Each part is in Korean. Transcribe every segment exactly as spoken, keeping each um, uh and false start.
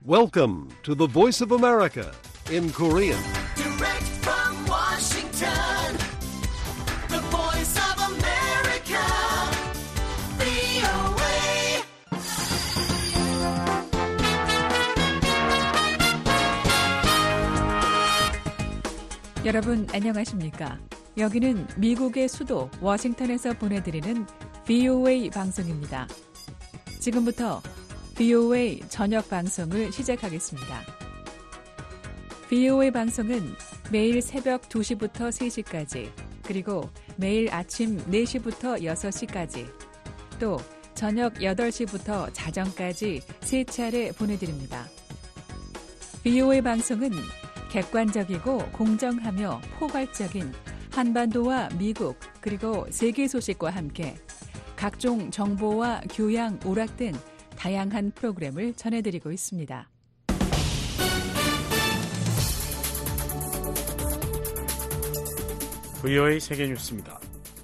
Welcome to the Voice of America in Korean. Direct from Washington, the Voice of America, 브이오에이. 여러분 안녕하십니까? 여기는 미국의 수도 워싱턴에서 보내드리는 브이오에이 방송입니다. 지금부터 브이오에이 저녁 방송을 시작하겠습니다. 브이오에이 방송은 매일 새벽 두 시부터 세 시까지, 그리고 매일 아침 네 시부터 여섯 시까지, 또 저녁 여덟 시부터 자정까지 세 차례 보내드립니다. 브이오에이 방송은 객관적이고 공정하며 포괄적인 한반도와 미국 그리고 세계 소식과 함께 각종 정보와 교양, 오락 등 다양한 프로그램을 전해드리고 있습니다. 브이오에이 세계뉴스입니다.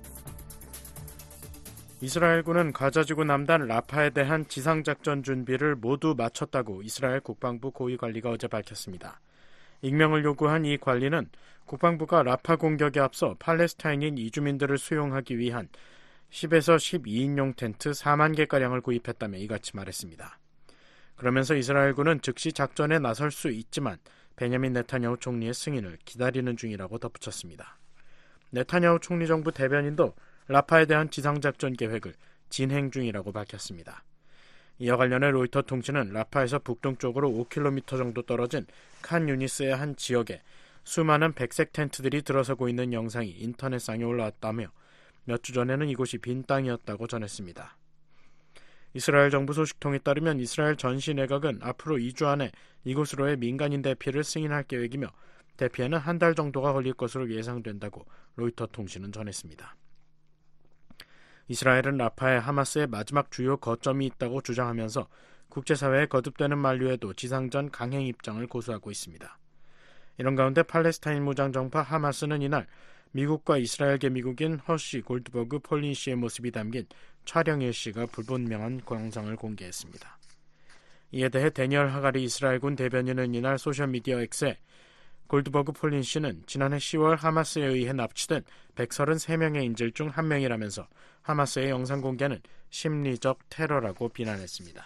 이스라엘군은 가자지구 남단 라파에 대한 지상작전 준비를 모두 마쳤다고 이스라엘 국방부 고위관리가 어제 밝혔습니다. 익명을 요구한 이 관리는 국방부가 라파 공격에 앞서 팔레스타인인 이주민들을 수용하기 위한 십에서 십이 인용 텐트 사만 개가량을 구입했다며 이같이 말했습니다. 그러면서 이스라엘군은 즉시 작전에 나설 수 있지만 베냐민 네타냐후 총리의 승인을 기다리는 중이라고 덧붙였습니다. 네타냐후 총리 정부 대변인도 라파에 대한 지상작전 계획을 진행 중이라고 밝혔습니다. 이와 관련해 로이터 통신은 라파에서 북동쪽으로 오 킬로미터 정도 떨어진 칸 유니스의 한 지역에 수많은 백색 텐트들이 들어서고 있는 영상이 인터넷상에 올라왔다며 몇 주 전에는 이곳이 빈 땅이었다고 전했습니다. 이스라엘 정부 소식통에 따르면 이스라엘 전시 내각은 앞으로 이 주 안에 이곳으로의 민간인 대피를 승인할 계획이며 대피에는 한 달 정도가 걸릴 것으로 예상된다고 로이터 통신은 전했습니다. 이스라엘은 라파에 하마스의 마지막 주요 거점이 있다고 주장하면서 국제사회에 거듭되는 만류에도 지상전 강행 입장을 고수하고 있습니다. 이런 가운데 팔레스타인 무장정파 하마스는 이날 미국과 이스라엘계 미국인 허쉬, 골드버그, 폴린 씨의 모습이 담긴 촬영 일시가 불분명한 영상을 공개했습니다. 이에 대해 데니얼 하가리 이스라엘군 대변인은 이날 소셜미디어 X에 골드버그, 폴린 씨는 지난해 시월 하마스에 의해 납치된 백삼십삼 명의 인질 중 한 명이라면서 하마스의 영상 공개는 심리적 테러라고 비난했습니다.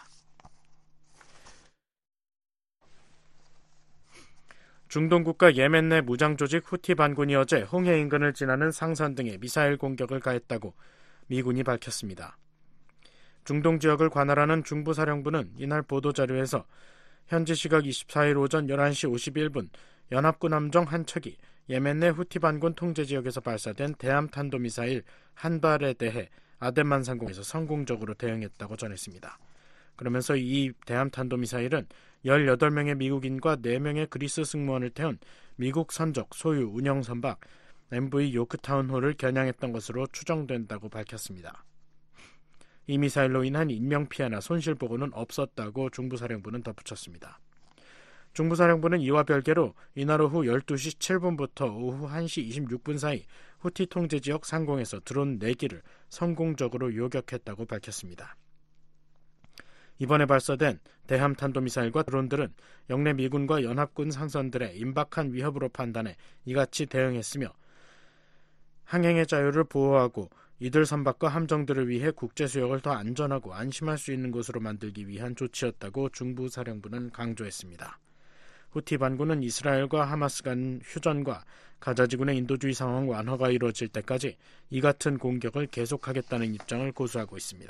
중동 국가 예멘 내 무장조직 후티 반군이 어제 홍해 인근을 지나는 상선 등에 미사일 공격을 가했다고 미군이 밝혔습니다. 중동 지역을 관할하는 중부사령부는 이날 보도자료에서 현지 시각 이십사일 오전 열한 시 오십일 분 연합군 함정 한 척이 예멘 내 후티 반군 통제지역에서 발사된 대함 탄도미사일 한 발에 대해 아덴만 상공에서 성공적으로 대응했다고 전했습니다. 그러면서 이 대함 탄도미사일은 열여덟 명의 미국인과 네 명의 그리스 승무원을 태운 미국 선적 소유 운영 선박 엠브이 요크타운호를 겨냥했던 것으로 추정된다고 밝혔습니다. 이 미사일로 인한 인명피해나 손실보고는 없었다고 중부사령부는 덧붙였습니다. 중부사령부는 이와 별개로 이날 오후 열두 시 칠 분부터 오후 한 시 이십육 분 사이 후티 통제지역 상공에서 드론 네 기를 성공적으로 요격했다고 밝혔습니다. 이번에 발사된 대함 탄도미사일과 드론들은 영내 미군과 연합군 상선들의 임박한 위협으로 판단해 이같이 대응했으며 항행의 자유를 보호하고 이들 선박과 함정들을 위해 국제수역을 더 안전하고 안심할 수 있는 곳으로 만들기 위한 조치였다고 중부사령부는 강조했습니다. 후티 반군은 이스라엘과 하마스 간 휴전과 가자지구의 인도주의 상황 완화가 이루어질 때까지 이 같은 공격을 계속하겠다는 입장을 고수하고 있습니다.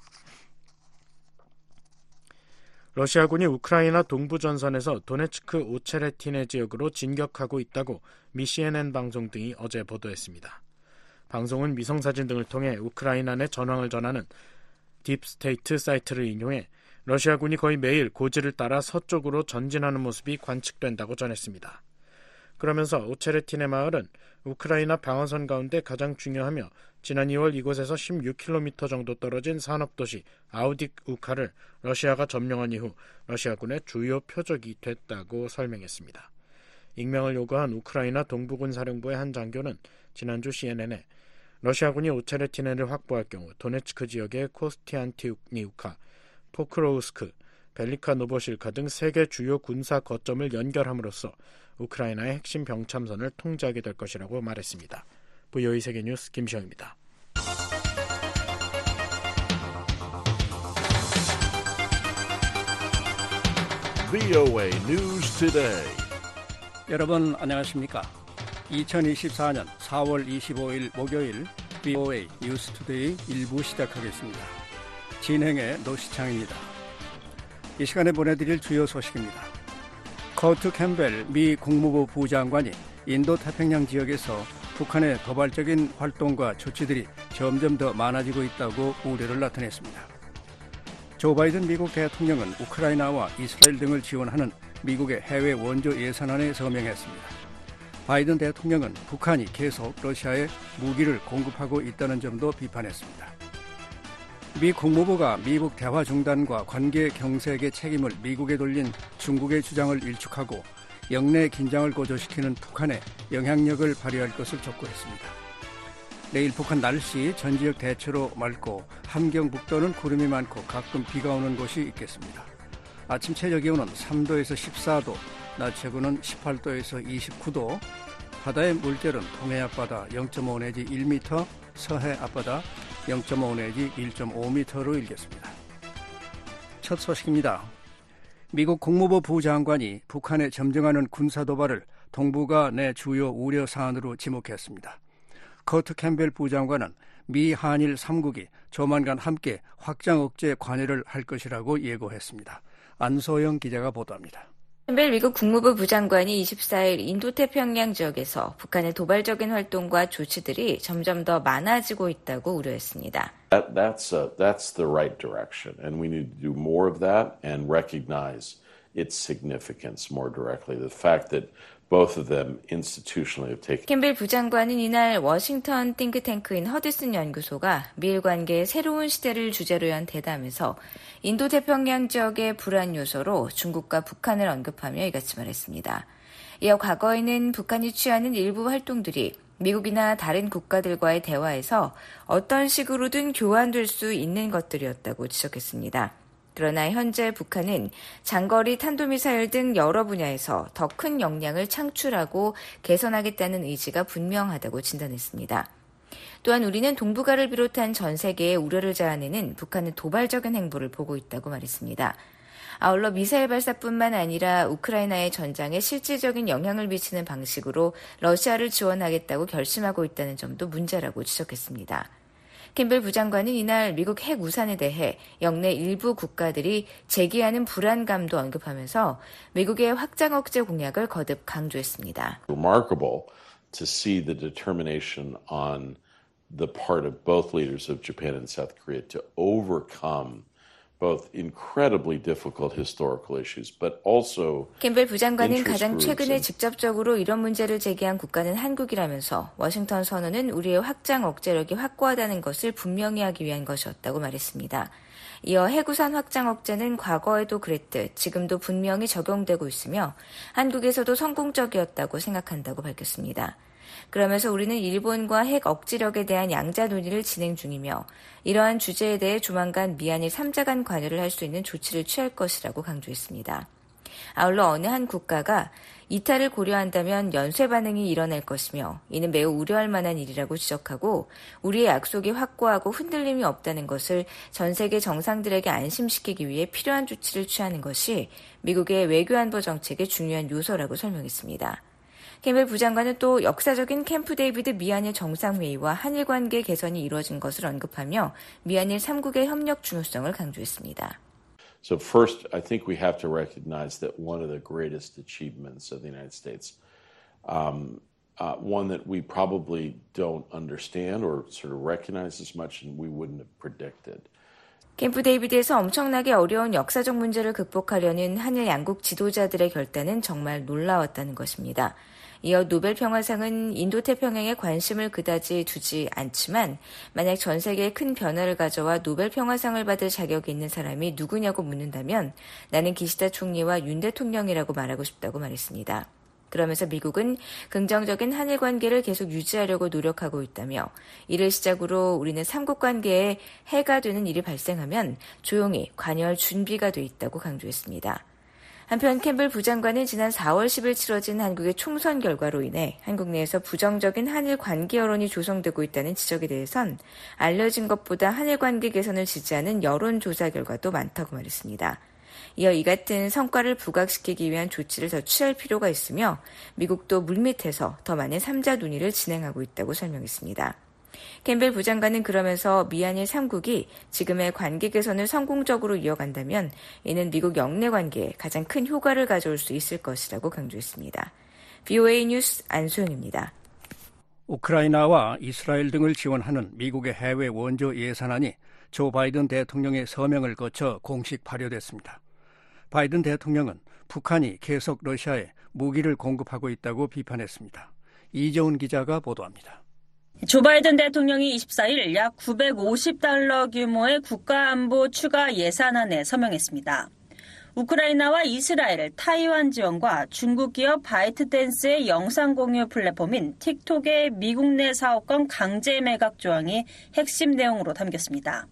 러시아군이 우크라이나 동부 전선에서 도네츠크 오체레티네 지역으로 진격하고 있다고 미 씨엔엔 방송 등이 어제 보도했습니다. 방송은 위성사진 등을 통해 우크라이나 내 전황을 전하는 딥스테이트 사이트를 인용해 러시아군이 거의 매일 고지를 따라 서쪽으로 전진하는 모습이 관측된다고 전했습니다. 그러면서 오체레티네 마을은 우크라이나 방어선 가운데 가장 중요하며 지난 이월 이곳에서 십육 킬로미터 정도 떨어진 산업도시 아우디우카를 러시아가 점령한 이후 러시아군의 주요 표적이 됐다고 설명했습니다. 익명을 요구한 우크라이나 동부군 사령부의 한 장교는 지난주 씨엔엔에 러시아군이 오체레티네를 확보할 경우 도네츠크 지역의 코스티안티니우카, 포크로우스크, 벨리카 노보실카 등 세 개 주요 군사 거점을 연결함으로써 우크라이나의 핵심 병참선을 통제하게 될 것이라고 말했습니다. 브이오에이 세계뉴스 김시영입니다. 브이오에이 News Today. 여러분 안녕하십니까? 이천이십사 년 사월 이십오일 목요일 브이오에이 뉴스 투데이 일 부 시작하겠습니다. 진행의 노시창입니다. 이 시간에 보내드릴 주요 소식입니다. 커트 캠벨 미 국무부 부장관이 인도태평양 지역에서 북한의 도발적인 활동과 조치들이 점점 더 많아지고 있다고 우려를 나타냈습니다. 조 바이든 미국 대통령은 우크라이나와 이스라엘 등을 지원하는 미국의 해외 원조 예산안에 서명했습니다. 바이든 대통령은 북한이 계속 러시아에 무기를 공급하고 있다는 점도 비판했습니다. 미 국무부가 미국 대화 중단과 관계 경색의 책임을 미국에 돌린 중국의 주장을 일축하고 영내 긴장을 고조시키는 북한에 영향력을 발휘할 것을 촉구했습니다. 내일 북한 날씨 전 지역 대체로 맑고 함경북도는 구름이 많고 가끔 비가 오는 곳이 있겠습니다. 아침 최저 기온은 삼 도에서 십사 도, 낮 최고는 십팔 도에서 이십구 도, 바다의 물결은 동해 앞바다 영 점 오 내지 일 미터, 서해 앞바다 영 점 오 내지 일 점 오 미터로 일겠습니다. 첫 소식입니다. 미국 국무부 부장관이 북한에 점증하는 군사도발을 동북아 내 주요 우려 사안으로 지목했습니다. 커트 캠벨 부장관은 미 한일 삼 국이 조만간 함께 확장 억제 관여를 할 것이라고 예고했습니다. 안소영 기자가 보도합니다. 캠벨 미국 국무부 부장관이 이십사일 인도태평양 지역에서 북한의 도발적인 활동과 조치들이 점점 더 많아지고 있다고 우려했습니다. That, that's, a, that's the right direction, and we need to do more of that and recognize its significance more directly. The fact that both of them institutionally have taken. 캠벨 부장관은 이날 워싱턴 띵크탱크인 허드슨 연구소가 미일 관계의 새로운 시대를 주제로 한 대담에서 인도태평양 지역의 불안 요소로 중국과 북한을 언급하며 이같이 말했습니다. 이어 과거에는 북한이 취하는 일부 활동들이 미국이나 다른 국가들과의 대화에서 어떤 식으로든 교환될 수 있는 것들이었다고 지적했습니다. 그러나 현재 북한은 장거리 탄도미사일 등 여러 분야에서 더 큰 역량을 창출하고 개선하겠다는 의지가 분명하다고 진단했습니다. 또한 우리는 동북아를 비롯한 전 세계에 우려를 자아내는 북한의 도발적인 행보를 보고 있다고 말했습니다. 아울러 미사일 발사뿐만 아니라 우크라이나의 전장에 실질적인 영향을 미치는 방식으로 러시아를 지원하겠다고 결심하고 있다는 점도 문제라고 지적했습니다. 캠벨 부장관은 이날 미국 핵 우산에 대해 영내 일부 국가들이 제기하는 불안감도 언급하면서 미국의 확장 억제 공약을 거듭 강조했습니다. Remarkable to see the determination on the part of both leaders of Japan and South Korea to overcome both incredibly difficult historical issues, but also 캠벨 부장관은 가장 최근에 직접적으로 이런 문제를 제기한 국가는 한국이라면서 워싱턴 선언은 우리의 확장 억제력이 확고하다는 것을 분명히 하기 위한 것이었다고 말했습니다. 이어 해구산 확장 억제는 과거에도 그랬듯 지금도 분명히 적용되고 있으며 한국에서도 성공적이었다고 생각한다고 밝혔습니다. 그러면서 우리는 일본과 핵 억지력에 대한 양자 논의를 진행 중이며 이러한 주제에 대해 조만간 미한일 삼 자 간 관여를 할 수 있는 조치를 취할 것이라고 강조했습니다. 아울러 어느 한 국가가 이탈을 고려한다면 연쇄 반응이 일어날 것이며 이는 매우 우려할 만한 일이라고 지적하고 우리의 약속이 확고하고 흔들림이 없다는 것을 전 세계 정상들에게 안심시키기 위해 필요한 조치를 취하는 것이 미국의 외교안보 정책의 중요한 요소라고 설명했습니다. 캠벨 부장관은 또 역사적인 캠프 데이비드 미한일 정상회의와 한일 관계 개선이 이루어진 것을 언급하며 미한일 삼 국의 협력 중요성을 강조했습니다. So first, I think we have to recognize that one of the greatest achievements of the United States, um, uh, one that we probably don't understand or sort of recognize as much and we wouldn't have predicted. 캠프 데이비드에서 엄청나게 어려운 역사적 문제를 극복하려는 한일 양국 지도자들의 결단은 정말 놀라웠다는 것입니다. 이어 노벨 평화상은 인도태평양에 관심을 그다지 두지 않지만 만약 전 세계에 큰 변화를 가져와 노벨 평화상을 받을 자격이 있는 사람이 누구냐고 묻는다면 나는 기시다 총리와 윤 대통령이라고 말하고 싶다고 말했습니다. 그러면서 미국은 긍정적인 한일 관계를 계속 유지하려고 노력하고 있다며 이를 시작으로 우리는 삼국 관계에 해가 되는 일이 발생하면 조용히 관여할 준비가 돼 있다고 강조했습니다. 한편 캠벨 부장관은 지난 사월 십일 치러진 한국의 총선 결과로 인해 한국 내에서 부정적인 한일 관계 여론이 조성되고 있다는 지적에 대해선 알려진 것보다 한일 관계 개선을 지지하는 여론조사 결과도 많다고 말했습니다. 이어 이 같은 성과를 부각시키기 위한 조치를 더 취할 필요가 있으며 미국도 물밑에서 더 많은 삼자 논의를 진행하고 있다고 설명했습니다. 캠벨 부장관은 그러면서 미한일 삼국이 지금의 관계 개선을 성공적으로 이어간다면 이는 미국 영내 관계에 가장 큰 효과를 가져올 수 있을 것이라고 강조했습니다. 브이오에이 뉴스 안소영입니다. 우크라이나와 이스라엘 등을 지원하는 미국의 해외 원조 예산안이 조 바이든 대통령의 서명을 거쳐 공식 발효됐습니다. 바이든 대통령은 북한이 계속 러시아에 무기를 공급하고 있다고 비판했습니다. 이재훈 기자가 보도합니다. 조 바이든 대통령이 이십사일 약 구백오십 달러 규모의 국가안보 추가 예산안에 서명했습니다. 우크라이나와 이스라엘, 타이완 지원과 중국 기업 바이트댄스의 영상 공유 플랫폼인 틱톡의 미국 내 사업권 강제 매각 조항이 핵심 내용으로 담겼습니다.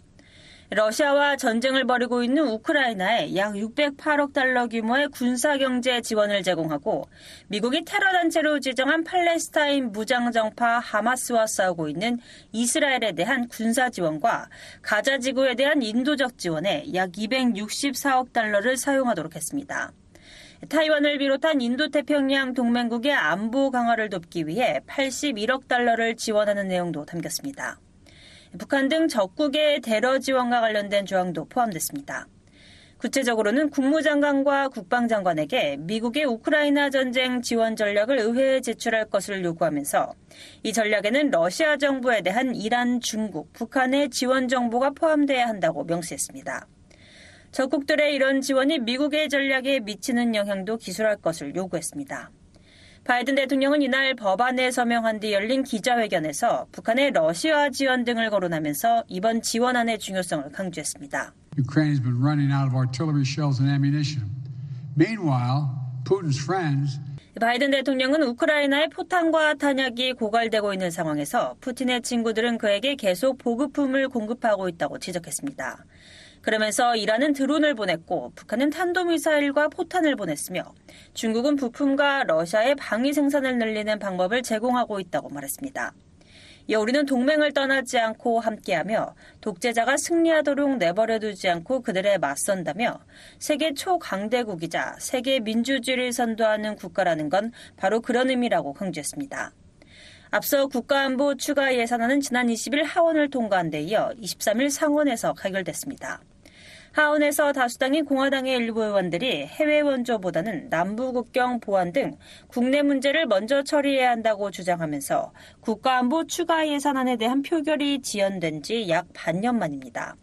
러시아와 전쟁을 벌이고 있는 우크라이나에 약 육백팔억 달러 규모의 군사경제 지원을 제공하고 미국이 테러단체로 지정한 팔레스타인 무장정파 하마스와 싸우고 있는 이스라엘에 대한 군사 지원과 가자 지구에 대한 인도적 지원에 약 이백육십사억 달러를 사용하도록 했습니다. 타이완을 비롯한 인도태평양 동맹국의 안보 강화를 돕기 위해 팔십일억 달러를 지원하는 내용도 담겼습니다. 북한 등 적국의 테러 지원과 관련된 조항도 포함됐습니다. 구체적으로는 국무장관과 국방장관에게 미국의 우크라이나 전쟁 지원 전략을 의회에 제출할 것을 요구하면서 이 전략에는 러시아 정부에 대한 이란, 중국, 북한의 지원 정보가 포함돼야 한다고 명시했습니다. 적국들의 이런 지원이 미국의 전략에 미치는 영향도 기술할 것을 요구했습니다. 바이든 대통령은 이날 법안에 서명한 뒤 열린 기자회견에서 북한의 러시아 지원 등을 거론하면서 이번 지원안의 중요성을 강조했습니다. Ukraine has been running out of artillery shells and ammunition. Meanwhile, Putin's friends 바이든 대통령은 우크라이나의 포탄과 탄약이 고갈되고 있는 상황에서 푸틴의 친구들은 그에게 계속 보급품을 공급하고 있다고 지적했습니다. 그러면서 이란은 드론을 보냈고 북한은 탄도미사일과 포탄을 보냈으며 중국은 부품과 러시아의 방위 생산을 늘리는 방법을 제공하고 있다고 말했습니다. 이어 우리는 동맹을 떠나지 않고 함께하며 독재자가 승리하도록 내버려두지 않고 그들에 맞선다며 세계 초강대국이자 세계 민주주의를 선도하는 국가라는 건 바로 그런 의미라고 강조했습니다. 앞서 국가안보 추가 예산안은 지난 이십일 하원을 통과한 데 이어 이십삼일 상원에서 가결됐습니다. 하원에서 다수당인 공화당의 일부 의원들이 해외 원조보다는 남부 국경 보안 등 국내 문제를 먼저 처리해야 한다고 주장하면서 국가안보 추가 예산안에 대한 표결이 지연된 지 약 반년 만입니다.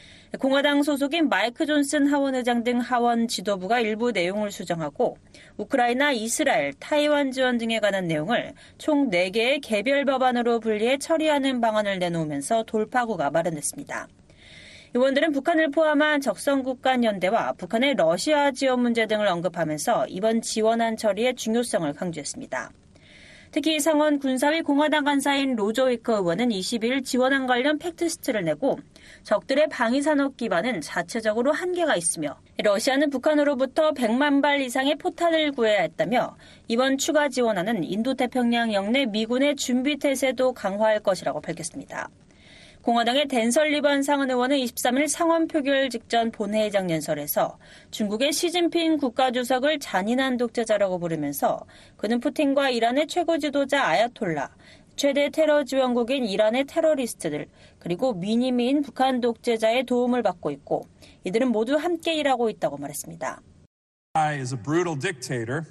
공화당 소속인 마이크 존슨 하원의장 등 하원 지도부가 일부 내용을 수정하고 우크라이나, 이스라엘, 타이완 지원 등에 관한 내용을 총 네 개의 개별 법안으로 분리해 처리하는 방안을 내놓으면서 돌파구가 마련됐습니다. 의원들은 북한을 포함한 적성국 간 연대와 북한의 러시아 지원 문제 등을 언급하면서 이번 지원안 처리의 중요성을 강조했습니다. 특히 상원 군사위 공화당 간사인 로저 위커 의원은 이십일 지원안 관련 팩트시트를 내고 적들의 방위산업 기반은 자체적으로 한계가 있으며 러시아는 북한으로부터 백만 발 이상의 포탄을 구해야 했다며 이번 추가 지원안은 인도태평양 영내 미군의 준비태세도 강화할 것이라고 밝혔습니다. 공화당의 댄 설리번 상원 의원은 이십삼일 상원 표결 직전 본회의장 연설에서 중국의 시진핑 국가주석을 잔인한 독재자라고 부르면서 그는 푸틴과 이란의 최고 지도자 아야톨라, 최대 테러 지원국인 이란의 테러리스트들, 그리고 미니미인 북한 독재자의 도움을 받고 있고 이들은 모두 함께 일하고 있다고 말했습니다. is a brutal dictator,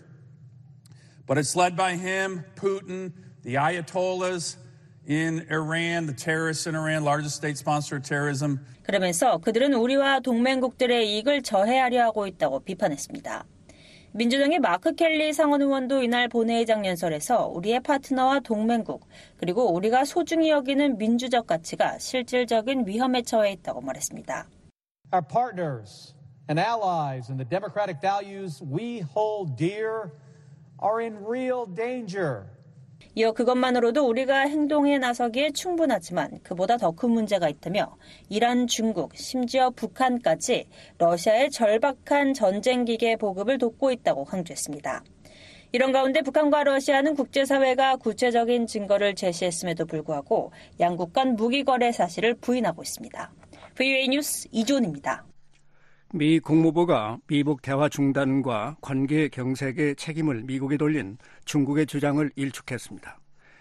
but it's led by him, Putin, the Ayatollahs, in Iran, the terrorists in Iran, largest state sponsor of terrorism. 그러면서 그들은 우리와 동맹국들의 이익을 저해하려 하고 있다고 비판했습니다. 민주당의 마크 켈리 상원 의원도 이날 본회의장 연설에서 우리의 파트너와 동맹국, 그리고 우리가 소중히 여기는 민주적 가치가 실질적인 위험에 처해 있다고 말했습니다. Our partners and allies in the democratic values we hold dear are in real danger. 이어 그것만으로도 우리가 행동에 나서기에 충분하지만 그보다 더 큰 문제가 있다며 이란, 중국, 심지어 북한까지 러시아의 절박한 전쟁기계 보급을 돕고 있다고 강조했습니다. 이런 가운데 북한과 러시아는 국제사회가 구체적인 증거를 제시했음에도 불구하고 양국 간 무기 거래 사실을 부인하고 있습니다. 브이오에이 뉴스 이존입니다. 미 국무부가 미북 대화 중단과 관계 경색의 책임을 미국에 돌린 중국의 주장을 일축했습니다.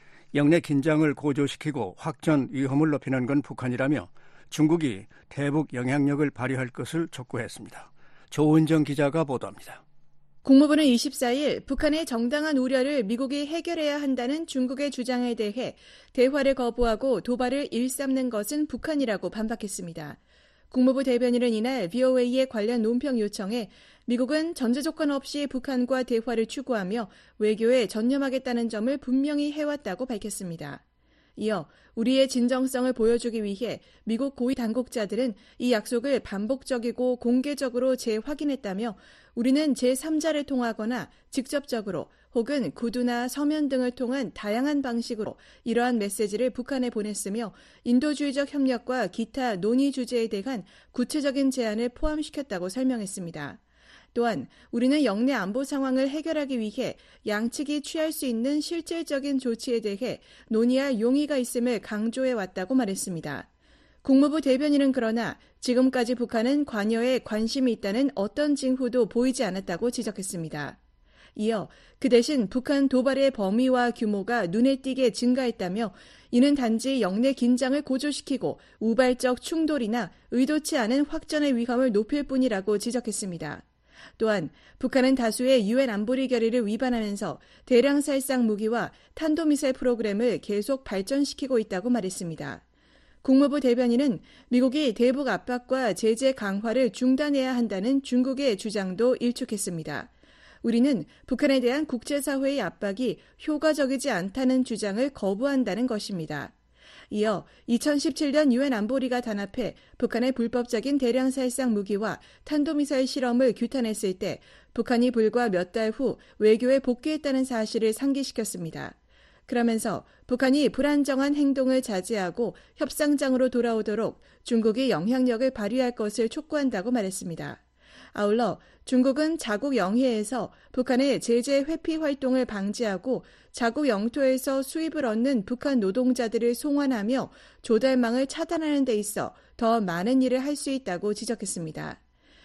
영내 긴장을 고조시키고 확전 위험을 높이는 건 북한이라며 중국이 대북 영향력을 발휘할 것을 촉구했습니다. 조은정 기자가 보도합니다. 국무부는 이십사일 북한의 정당한 우려를 미국이 해결해야 한다는 중국의 주장에 대해 대화를 거부하고 도발을 일삼는 것은 북한이라고 반박했습니다. 국무부 대변인은 이날 브이오에이의 관련 논평 요청에 미국은 전제 조건 없이 북한과 대화를 추구하며 외교에 전념하겠다는 점을 분명히 해왔다고 밝혔습니다. 이어 우리의 진정성을 보여주기 위해 미국 고위 당국자들은 이 약속을 반복적이고 공개적으로 재확인했다며 우리는 제삼자를 통하거나 직접적으로 혹은 구두나 서면 등을 통한 다양한 방식으로 이러한 메시지를 북한에 보냈으며 인도주의적 협력과 기타 논의 주제에 대한 구체적인 제안을 포함시켰다고 설명했습니다. 또한 우리는 영내 안보 상황을 해결하기 위해 양측이 취할 수 있는 실질적인 조치에 대해 논의할 용의가 있음을 강조해왔다고 말했습니다. 국무부 대변인은 그러나 지금까지 북한은 관여에 관심이 있다는 어떤 징후도 보이지 않았다고 지적했습니다. 이어 그 대신 북한 도발의 범위와 규모가 눈에 띄게 증가했다며 이는 단지 영내 긴장을 고조시키고 우발적 충돌이나 의도치 않은 확전의 위험을 높일 뿐이라고 지적했습니다. 또한 북한은 다수의 유엔 안보리 결의를 위반하면서 대량 살상 무기와 탄도미사일 프로그램을 계속 발전시키고 있다고 말했습니다. 국무부 대변인은 미국이 대북 압박과 제재 강화를 중단해야 한다는 중국의 주장도 일축했습니다. 우리는 북한에 대한 국제사회의 압박이 효과적이지 않다는 주장을 거부한다는 것입니다. 이어 이천십칠년 유엔 안보리가 단합해 북한의 불법적인 대량 살상 무기와 탄도미사일 실험을 규탄했을 때 북한이 불과 몇 달 후 외교에 복귀했다는 사실을 상기시켰습니다. 그러면서 북한이 불안정한 행동을 자제하고 협상장으로 돌아오도록 중국이 영향력을 발휘할 것을 촉구한다고 말했습니다. 아울러 중국은 자국 영해에서 북한의 제재 회피 활동을 방지하고 자국 영토에서 수입을 얻는 북한 노동자들을 송환하며 조달망을 차단하는 데 있어 더 많은 일을 할 수 있다고 지적했습니다.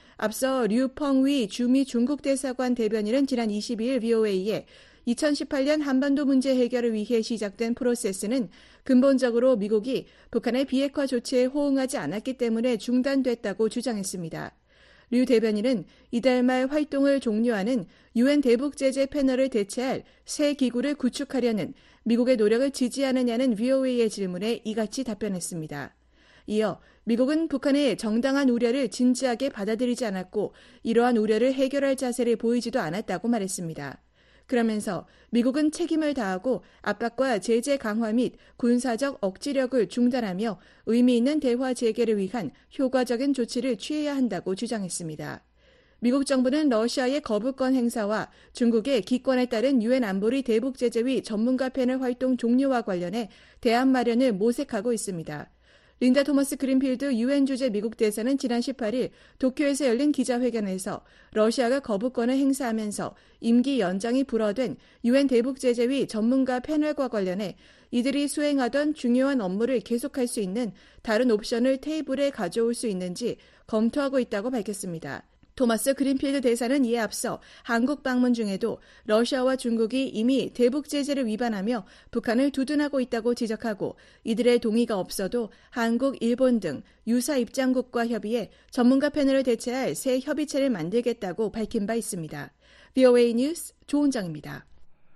앞서 류펑위 주미 중국 대사관 대변인은 지난 이십이일 브이오에이에 이천십팔년 한반도 문제 해결을 위해 시작된 프로세스는 근본적으로 미국이 북한의 비핵화 조치에 호응하지 않았기 때문에 중단됐다고 주장했습니다. 류 대변인은 이달 말 활동을 종료하는 유엔 대북제재 패널을 대체할 새 기구를 구축하려는 미국의 노력을 지지하느냐는 브이오에이의 질문에 이같이 답변했습니다. 이어 미국은 북한의 정당한 우려를 진지하게 받아들이지 않았고 이러한 우려를 해결할 자세를 보이지도 않았다고 말했습니다. 그러면서 미국은 책임을 다하고 압박과 제재 강화 및 군사적 억지력을 중단하며 의미 있는 대화 재개를 위한 효과적인 조치를 취해야 한다고 주장했습니다. 미국 정부는 러시아의 거부권 행사와 중국의 기권에 따른 유엔 안보리 대북제재위 전문가 패널 활동 종료와 관련해 대안 마련을 모색하고 있습니다. 린다 토머스 그린필드 유엔 주재 미국 대사는 지난 십팔일 도쿄에서 열린 기자회견에서 러시아가 거부권을 행사하면서 임기 연장이 불어된 유엔 대북제재위 전문가 패널과 관련해 이들이 수행하던 중요한 업무를 계속할 수 있는 다른 옵션을 테이블에 가져올 수 있는지 검토하고 있다고 밝혔습니다. 토마스 그린필드 대사는 이에 앞서 한국 방문 중에도 러시아와 중국이 이미 대북 제재를 위반하며 북한을 두둔하고 있다고 지적하고 이들의 동의가 없어도 한국, 일본 등 유사 입장국과 협의해 전문가 패널을 대체할 새 협의체를 만들겠다고 밝힌 바 있습니다. 브이오에이 뉴스 조은정입니다.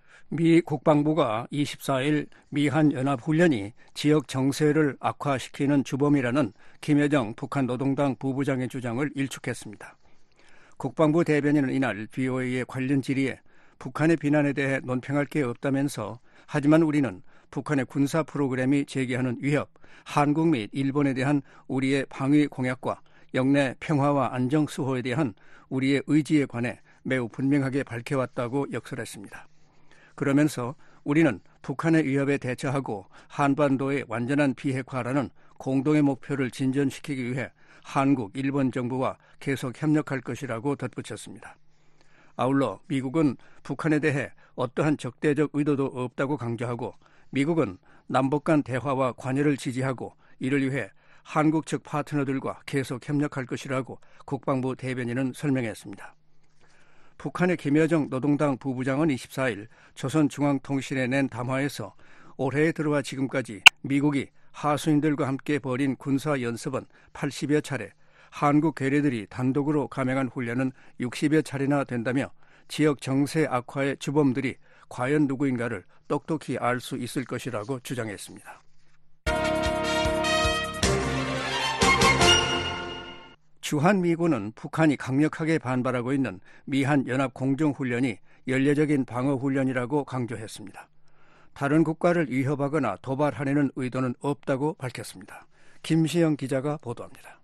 미 국방부가 이십사일 미한 연합훈련이 지역 정세를 악화시키는 주범이라는 김여정 북한 노동당 부부장의 주장을 일축했습니다. 국방부 대변인은 이날 브이오에이의 관련 질의에 북한의 비난에 대해 논평할 게 없다면서 하지만 우리는 북한의 군사 프로그램이 제기하는 위협, 한국 및 일본에 대한 우리의 방위 공약과 영내 평화와 안정 수호에 대한 우리의 의지에 관해 매우 분명하게 밝혀왔다고 역설했습니다. 그러면서 우리는 북한의 위협에 대처하고 한반도의 완전한 비핵화라는 공동의 목표를 진전시키기 위해 한국, 일본 정부와 계속 협력할 것이라고 덧붙였습니다. 아울러 미국은 북한에 대해 어떠한 적대적 의도도 없다고 강조하고 미국은 남북 간 대화와 관여를 지지하고 이를 위해 한국 측 파트너들과 계속 협력할 것이라고 국방부 대변인은 설명했습니다. 북한의 김여정 노동당 부부장은 이십사일 조선중앙통신에 낸 담화에서 올해에 들어와 지금까지 미국이 하수인들과 함께 벌인 군사연습은 팔십여 차례, 한국 괴뢰들이 단독으로 감행한 훈련은 육십여 차례나 된다며 지역 정세 악화의 주범들이 과연 누구인가를 똑똑히 알 수 있을 것이라고 주장했습니다. 주한미군은 북한이 강력하게 반발하고 있는 미한 연합 공중훈련이 연례적인 방어훈련이라고 강조했습니다. 다른 국가를 위협하거나 도발하려는 의도는 없다고 밝혔습니다. 김시영 기자가 보도합니다.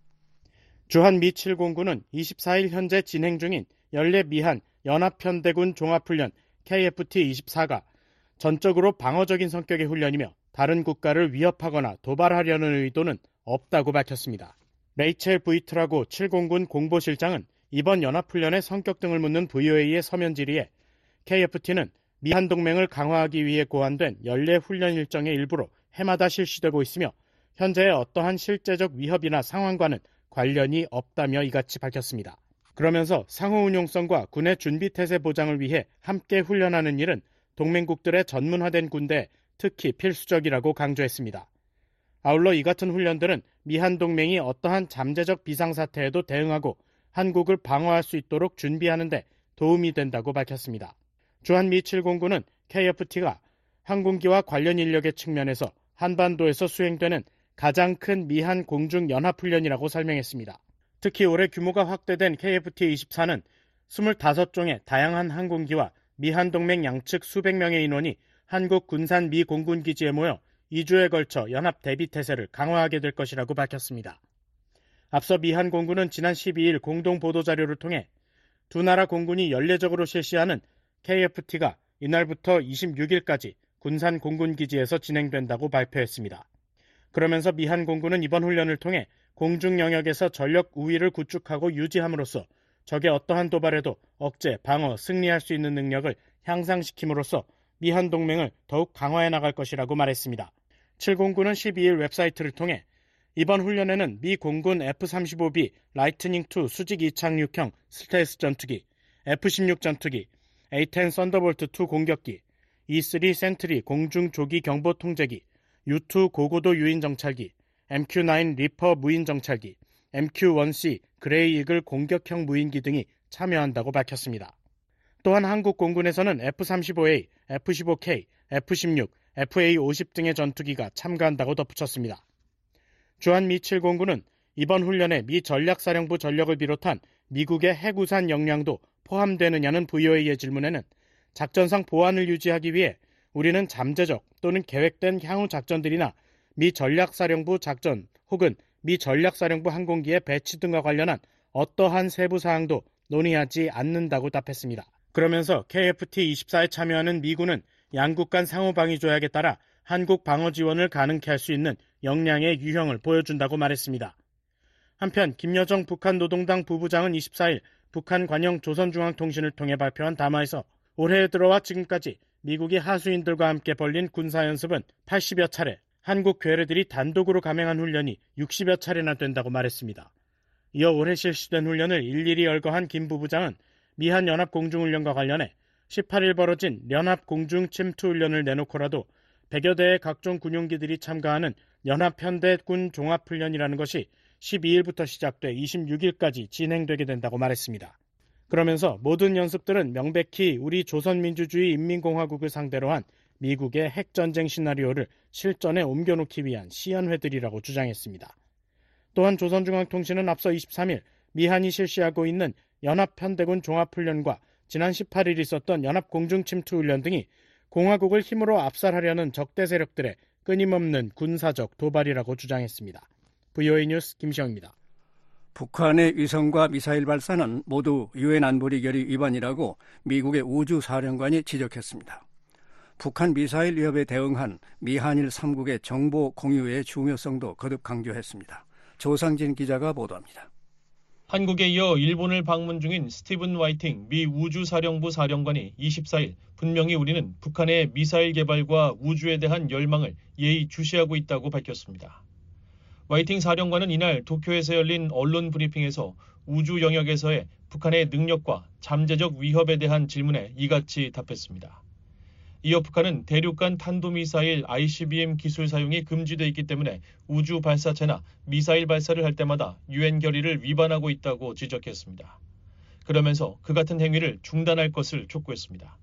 주한 미 칠공군은 이십사일 현재 진행 중인 연례 미한 연합편대군 종합훈련 케이에프티 이십사가 전적으로 방어적인 성격의 훈련이며 다른 국가를 위협하거나 도발하려는 의도는 없다고 밝혔습니다. 레이첼 브이트라고 칠공군 공보실장은 이번 연합훈련의 성격 등을 묻는 브이오에이의 서면 질의에 케이에프티는 미한동맹을 강화하기 위해 고안된 연례 훈련 일정의 일부로 해마다 실시되고 있으며 현재의 어떠한 실제적 위협이나 상황과는 관련이 없다며 이같이 밝혔습니다. 그러면서 상호 운용성과 군의 준비태세 보장을 위해 함께 훈련하는 일은 동맹국들의 전문화된 군대에 특히 필수적이라고 강조했습니다. 아울러 이 같은 훈련들은 미한동맹이 어떠한 잠재적 비상사태에도 대응하고 한국을 방어할 수 있도록 준비하는 데 도움이 된다고 밝혔습니다. 주한미 칠공군은 케이에프티가 항공기와 관련 인력의 측면에서 한반도에서 수행되는 가장 큰 미한 공중연합훈련이라고 설명했습니다. 특히 올해 규모가 확대된 케이에프티 이십사는 이십오 종의 다양한 항공기와 미한동맹 양측 수백 명의 인원이 한국 군산 미 공군기지에 모여 이 주에 걸쳐 연합 대비태세를 강화하게 될 것이라고 밝혔습니다. 앞서 미한 공군은 지난 십이일 공동 보도자료를 통해 두 나라 공군이 연례적으로 실시하는 케이에프티가 이날부터 이십육일까지 군산 공군기지에서 진행된다고 발표했습니다. 그러면서 미한 공군은 이번 훈련을 통해 공중 영역에서 전력 우위를 구축하고 유지함으로써 적의 어떠한 도발에도 억제, 방어, 승리할 수 있는 능력을 향상시킴으로써 미한 동맹을 더욱 강화해 나갈 것이라고 말했습니다. 칠공군은 십이일 웹사이트를 통해 이번 훈련에는 미 공군 에프 삼십오 비 라이트닝 투 수직 이착륙형 스텔스 전투기, 에프 십육 전투기, 에이 텐 썬더볼트 투 공격기, 이 쓰리 센트리 공중 조기 경보 통제기, 유 투 고고도 유인 정찰기, 엠 큐 나인 리퍼 무인 정찰기, 엠 큐 원 씨 그레이 이글 공격형 무인기 등이 참여한다고 밝혔습니다. 또한 한국 공군에서는 에프 삼십오 에이, 에프 십오 케이, 에프 십육, 에프 에이 오십 등의 전투기가 참가한다고 덧붙였습니다. 주한미 칠공군은 이번 훈련에 미 전략사령부 전력을 비롯한 미국의 해구산 역량도 포함되느냐는 브이오에이의 질문에는 작전상 보안을 유지하기 위해 우리는 잠재적 또는 계획된 향후 작전들이나 미 전략사령부 작전 혹은 미 전략사령부 항공기의 배치 등과 관련한 어떠한 세부 사항도 논의하지 않는다고 답했습니다. 그러면서 케이에프티 이십사에 참여하는 미군은 양국 간 상호방위 조약에 따라 한국 방어 지원을 가능케 할 수 있는 역량의 유형을 보여준다고 말했습니다. 한편 김여정 북한 노동당 부부장은 이십사일 북한 관영 조선중앙통신을 통해 발표한 담화에서 올해에 들어와 지금까지 미국이 하수인들과 함께 벌린 군사연습은 팔십여 차례, 한국 괴뢰들이 단독으로 감행한 훈련이 육십여 차례나 된다고 말했습니다. 이어 올해 실시된 훈련을 일일이 열거한 김 부부장은 미한 연합공중훈련과 관련해 십팔일 벌어진 연합공중침투훈련을 내놓고라도 백여 대의 각종 군용기들이 참가하는 연합편대군 종합훈련이라는 것이 십이일부터 시작돼 이십육일까지 진행되게 된다고 말했습니다. 그러면서 모든 연습들은 명백히 우리 조선민주주의 인민공화국을 상대로 한 미국의 핵전쟁 시나리오를 실전에 옮겨놓기 위한 시연회들이라고 주장했습니다. 또한 조선중앙통신은 앞서 이십삼일 미한이 실시하고 있는 연합편대군 종합훈련과 지난 십팔일 있었던 연합공중침투훈련 등이 공화국을 힘으로 압살하려는 적대 세력들의 끊임없는 군사적 도발이라고 주장했습니다. 브이오에이 뉴스 김시영입니다. 북한의 위성과 미사일 발사는 모두 유엔 안보리 결의 위반이라고 미국의 우주사령관이 지적했습니다. 북한 미사일 위협에 대응한 미한일 삼 국의 정보 공유의 중요성도 거듭 강조했습니다. 조상진 기자가 보도합니다. 한국에 이어 일본을 방문 중인 스티븐 화이팅 미 우주사령부 사령관이 이십사일 분명히 우리는 북한의 미사일 개발과 우주에 대한 열망을 예의주시하고 있다고 밝혔습니다. 화이팅 사령관은 이날 도쿄에서 열린 언론 브리핑에서 우주 영역에서의 북한의 능력과 잠재적 위협에 대한 질문에 이같이 답했습니다. 이어 북한은 대륙간 탄도미사일 아이씨비엠 기술 사용이 금지돼 있기 때문에 우주 발사체나 미사일 발사를 할 때마다 유엔 결의를 위반하고 있다고 지적했습니다. 그러면서 그 같은 행위를 중단할 것을 촉구했습니다.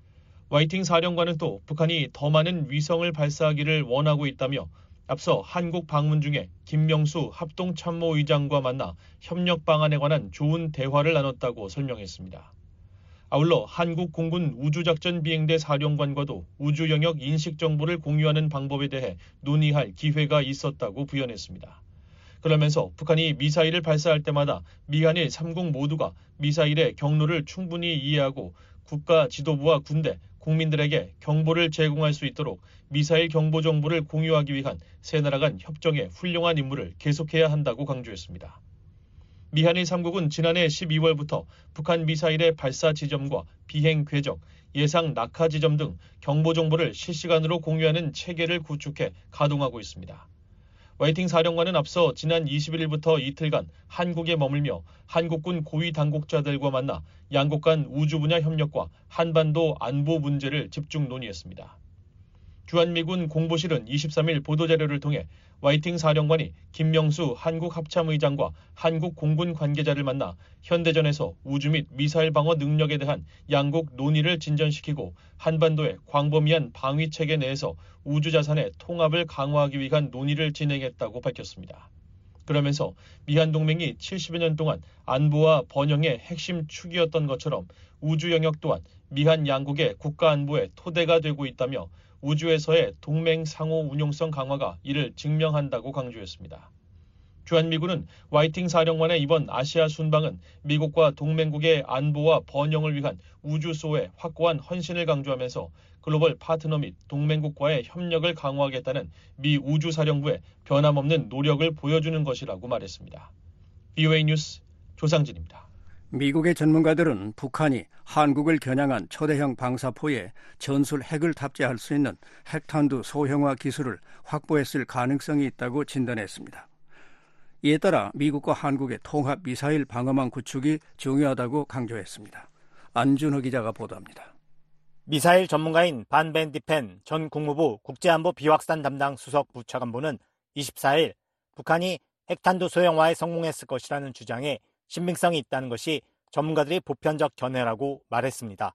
화이팅 사령관은 또 북한이 더 많은 위성을 발사하기를 원하고 있다며 앞서 한국 방문 중에 김명수 합동참모의장과 만나 협력 방안에 관한 좋은 대화를 나눴다고 설명했습니다. 아울러 한국 공군 우주작전 비행대 사령관과도 우주 영역 인식 정보를 공유하는 방법에 대해 논의할 기회가 있었다고 부연했습니다. 그러면서 북한이 미사일을 발사할 때마다 미한일 삼 국 모두가 미사일의 경로를 충분히 이해하고 국가 지도부와 군대, 국민들에게 경보를 제공할 수 있도록 미사일 경보 정보를 공유하기 위한 세 나라 간 협정의 훌륭한 임무를 계속해야 한다고 강조했습니다. 미한일 삼 국은 지난해 십이월부터 북한 미사일의 발사 지점과 비행 궤적, 예상 낙하 지점 등 경보 정보를 실시간으로 공유하는 체계를 구축해 가동하고 있습니다. 화이팅 사령관은 앞서 지난 이십일일부터 이틀간 한국에 머물며 한국군 고위 당국자들과 만나 양국 간 우주 분야 협력과 한반도 안보 문제를 집중 논의했습니다. 주한미군 공보실은 이십삼일 보도자료를 통해 화이팅 사령관이 김명수 한국합참의장과 한국 공군 관계자를 만나 현대전에서 우주 및 미사일 방어 능력에 대한 양국 논의를 진전시키고 한반도의 광범위한 방위체계 내에서 우주자산의 통합을 강화하기 위한 논의를 진행했다고 밝혔습니다. 그러면서 미한동맹이 칠십여 년 동안 안보와 번영의 핵심 축이었던 것처럼 우주 영역 또한 미한 양국의 국가안보의 토대가 되고 있다며 우주에서의 동맹 상호 운용성 강화가 이를 증명한다고 강조했습니다. 주한미군은 화이팅 사령관의 이번 아시아 순방은 미국과 동맹국의 안보와 번영을 위한 우주소의 확고한 헌신을 강조하면서 글로벌 파트너 및 동맹국과의 협력을 강화하겠다는 미 우주사령부의 변함없는 노력을 보여주는 것이라고 말했습니다. 브이오에이 뉴스 조상진입니다. 미국의 전문가들은 북한이 한국을 겨냥한 초대형 방사포에 전술 핵을 탑재할 수 있는 핵탄두 소형화 기술을 확보했을 가능성이 있다고 진단했습니다. 이에 따라 미국과 한국의 통합 미사일 방어망 구축이 중요하다고 강조했습니다. 안준호 기자가 보도합니다. 미사일 전문가인 반 벤디펜 전 국무부 국제안보 비확산 담당 수석 부차관보는 이십사일 북한이 핵탄두 소형화에 성공했을 것이라는 주장에 신빙성이 있다는 것이 전문가들의 보편적 견해라고 말했습니다.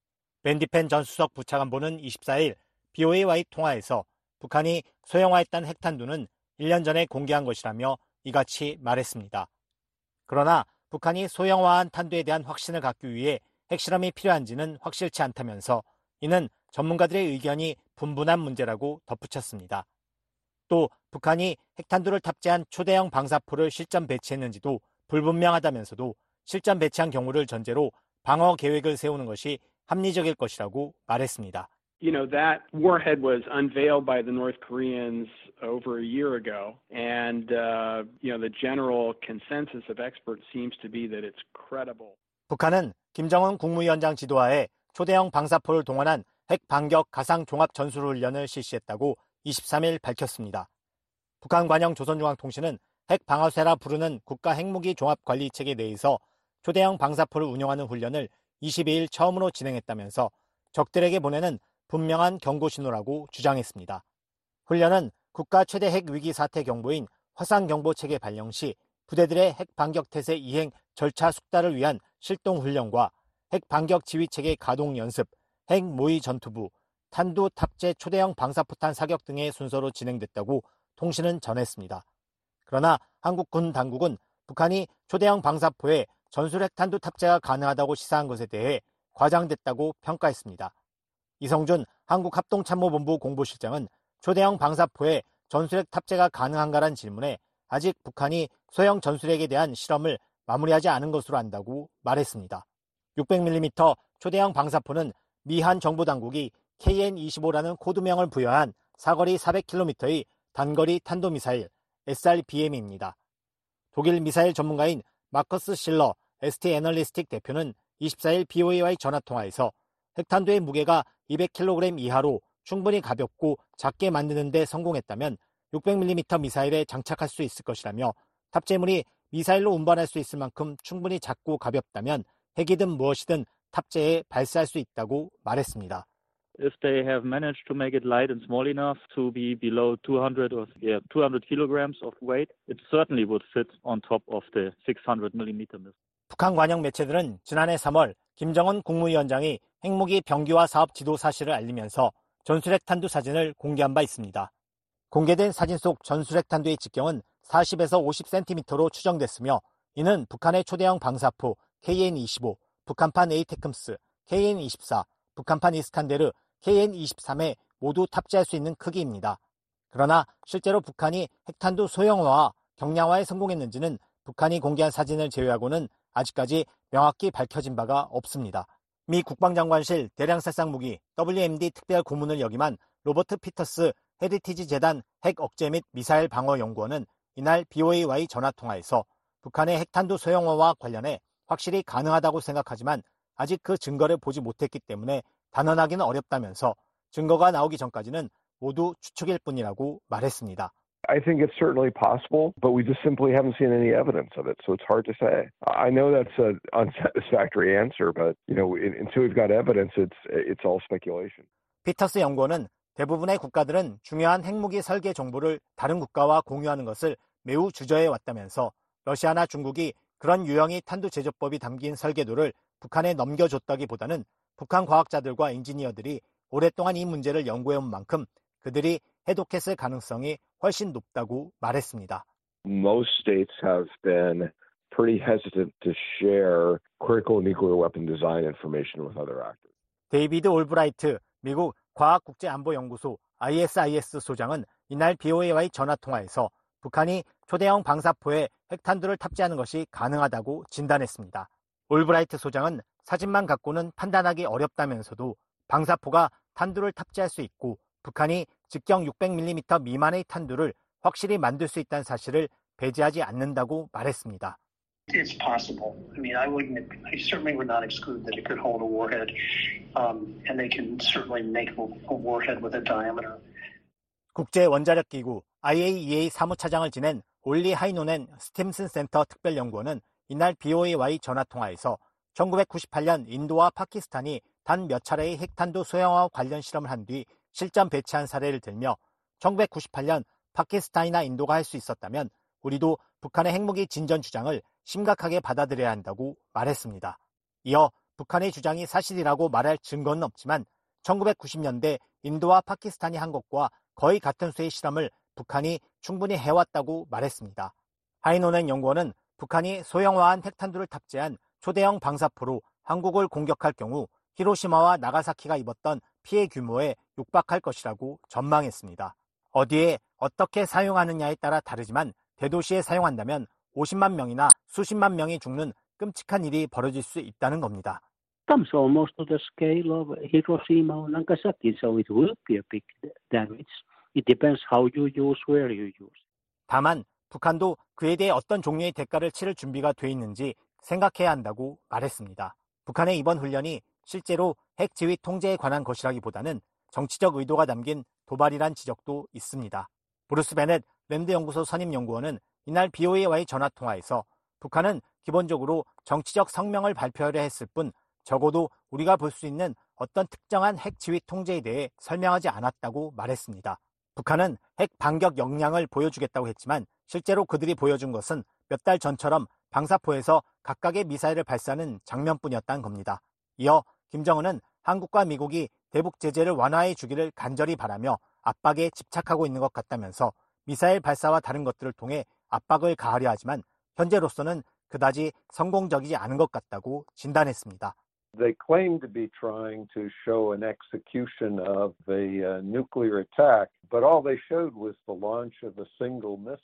벤디펜 전 수석 부차관보는 이십사일 브이오에이와의 통화에서 북한이 소형화했다는 핵탄두는 일 년 전에 공개한 것이라며 이같이 말했습니다. 그러나 북한이 소형화한 탄두에 대한 확신을 갖기 위해 핵실험이 필요한지는 확실치 않다면서 이는 전문가들의 의견이 분분한 문제라고 덧붙였습니다. 또 북한이 핵탄두를 탑재한 초대형 방사포를 실전 배치했는지도 불분명하다면서도 실전 배치한 경우를 전제로 방어 계획을 세우는 것이 합리적일 것이라고 말했습니다. You know, that warhead was unveiled by the North Koreans over a year ago, and uh, you know, the general consensus of experts seems to be that it's credible. 북한은 김정은 국무위원장 지도하에 초대형 방사포를 동원한 핵 반격 가상 종합 전술훈련을 실시했다고 이십삼일 밝혔습니다. 북한 관영 조선중앙통신은 핵 방어쇠라 부르는 국가 핵무기 종합관리체계 내에서 초대형 방사포를 운용하는 훈련을 이십이일 처음으로 진행했다면서 적들에게 보내는 분명한 경고 신호라고 주장했습니다. 훈련은 국가 최대 핵 위기 사태 경보인 화상경보체계 발령 시 부대들의 핵 반격 태세 이행 절차 숙달을 위한 실동 훈련과 핵 반격 지휘체계 가동 연습, 핵 모의 전투부, 탄두 탑재 초대형 방사포탄 사격 등의 순서로 진행됐다고 통신은 전했습니다. 그러나 한국 군 당국은 북한이 초대형 방사포에 전술 핵탄두 탑재가 가능하다고 시사한 것에 대해 과장됐다고 평가했습니다. 이성준 한국합동참모본부 공보실장은 초대형 방사포에 전술핵 탑재가 가능한가란 질문에 아직 북한이 소형 전술핵에 대한 실험을 마무리하지 않은 것으로 안다고 말했습니다. 육백 밀리미터 초대형 방사포는 미한 정부 당국이 케이엔 이십오라는 코드명을 부여한 사거리 사백 킬로미터의 단거리 탄도미사일 에스알비엠입니다. 독일 미사일 전문가인 마커스 실러 에스티 애널리스틱 대표는 이십사일 비오에이와의 전화통화에서 핵탄두의 무게가 이백 킬로그램 이하로 충분히 가볍고 작게 만드는 데 성공했다면 육백 밀리미터 미사일에 장착할 수 있을 것이라며 탑재물이 미사일로 운반할 수 있을 만큼 충분히 작고 가볍다면 핵이든 무엇이든 탑재해 발사할 수 있다고 말했습니다. If they have managed to make it light and small enough to be below two hundred or yeah, two hundred kilograms of weight, it certainly would fit on top of the six hundred millimeter missile. 북한 관영 매체들은 지난해 삼월 김정은 국무위원장이 핵무기 병기화 사업 지도 사실을 알리면서 전술핵 탄두 사진을 공개한 바 있습니다. 공개된 사진 속 전술핵 탄두의 직경은 사십에서 오십 센티미터로 추정됐으며 이는 북한의 초대형 방사포 케이엔 이십오, 북한판 에이테크스, 케이엔 이십사, 북한판 이스칸데르, 케이엔 이십삼에 모두 탑재할 수 있는 크기입니다. 그러나 실제로 북한이 핵탄두 소형화와 경량화에 성공했는지는 북한이 공개한 사진을 제외하고는 아직까지 명확히 밝혀진 바가 없습니다. 미 국방장관실 대량살상무기 더블유엠디 특별 고문을 역임한 로버트 피터스 헤리티지 재단 핵 억제 및 미사일 방어 연구원은 이날 비오에이와의 전화통화에서 북한의 핵탄두 소형화와 관련해 확실히 가능하다고 생각하지만 아직 그 증거를 보지 못했기 때문에 단언하기는 어렵다면서 증거가 나오기 전까지는 모두 추측일 뿐이라고 말했습니다. I think it's certainly possible, but we just simply haven't seen any evidence of it, so it's hard to say. I know that's an unsatisfactory answer, but you know, until we've got evidence, it's it's all speculation. 피터스 연구원은 대부분의 국가들은 중요한 핵무기 설계 정보를 다른 국가와 공유하는 것을 매우 주저해 왔다면서 러시아나 중국이 그런 유형의 탄두 제조법이 담긴 설계도를 북한에 넘겨줬다기보다는 북한 과학자들과 엔지니어들이 오랫동안 이 문제를 연구해온 만큼 그들이 해독했을 가능성이 훨씬 높다고 말했습니다. Most states have been pretty hesitant to share critical nuclear weapon design information with other actors. 데이비드 올브라이트 미국 과학국제안보연구소 아이에스아이에스 소장은 이날 비오에이와의 전화통화에서 북한이 초대형 방사포에 핵탄두를 탑재하는 것이 가능하다고 진단했습니다. 올브라이트 소장은 사진만 갖고는 판단하기 어렵다면서도 방사포가 탄두를 탑재할 수 있고 북한이 직경 육백 밀리미터 미만의 탄두를 확실히 만들 수 있다는 사실을 배제하지 않는다고 말했습니다. It's possible. I mean, I wouldn't. I certainly would not exclude that it could hold a warhead, um, and they can certainly make a warhead with a diameter. 국제 원자력 기구 아이에이이에이 사무차장을 지낸 올리 하이노넨 스팀슨 센터 특별연구원은 이날 비오에이와의 전화통화에서 천구백구십팔 년 인도와 파키스탄이 단 몇 차례의 핵탄두 소형화 관련 실험을 한 뒤 실전 배치한 사례를 들며 천구백구십팔 년 파키스탄이나 인도가 할 수 있었다면 우리도 북한의 핵무기 진전 주장을 심각하게 받아들여야 한다고 말했습니다. 이어 북한의 주장이 사실이라고 말할 증거는 없지만 천구백구십 년대 인도와 파키스탄이 한 것과 거의 같은 수의 실험을 북한이 충분히 해왔다고 말했습니다. 하이노넨 연구원은 북한이 소형화한 핵탄두를 탑재한 초대형 방사포로 한국을 공격할 경우 히로시마와 나가사키가 입었던 피해 규모에 육박할 것이라고 전망했습니다. 어디에 어떻게 사용하느냐에 따라 다르지만 대도시에 사용한다면 오십만 명이나 수십만 명이 죽는 끔찍한 일이 벌어질 수 있다는 겁니다. Comes almost to the scale of Hiroshima or Nagasaki, so it will be a big damage. It depends how you use, where you use. 다만 북한도 그에 대해 어떤 종류의 대가를 치를 준비가 돼 있는지 생각해야 한다고 말했습니다. 북한의 이번 훈련이 실제로 핵 지휘 통제에 관한 것이라기보다는 정치적 의도가 담긴 도발이란 지적도 있습니다. 브루스 베넷 랜드 연구소 선임 연구원은 이날 비오에이와의 전화통화에서 북한은 기본적으로 정치적 성명을 발표하려 했을 뿐 적어도 우리가 볼 수 있는 어떤 특정한 핵 지휘 통제에 대해 설명하지 않았다고 말했습니다. 북한은 핵 반격 역량을 보여주겠다고 했지만 실제로 그들이 보여준 것은 몇 달 전처럼 방사포에서 각각의 미사일을 발사하는 장면뿐이었다는 겁니다. 이어 김정은은 한국과 미국이 대북 제재를 완화해 주기를 간절히 바라며 압박에 집착하고 있는 것 같다면서 미사일 발사와 다른 것들을 통해 압박을 가하려 하지만 현재로서는 그다지 성공적이지 않은 것 같다고 진단했습니다. They claim to be trying to show an execution of a uh, nuclear attack, but all they showed was the launch of a single missile.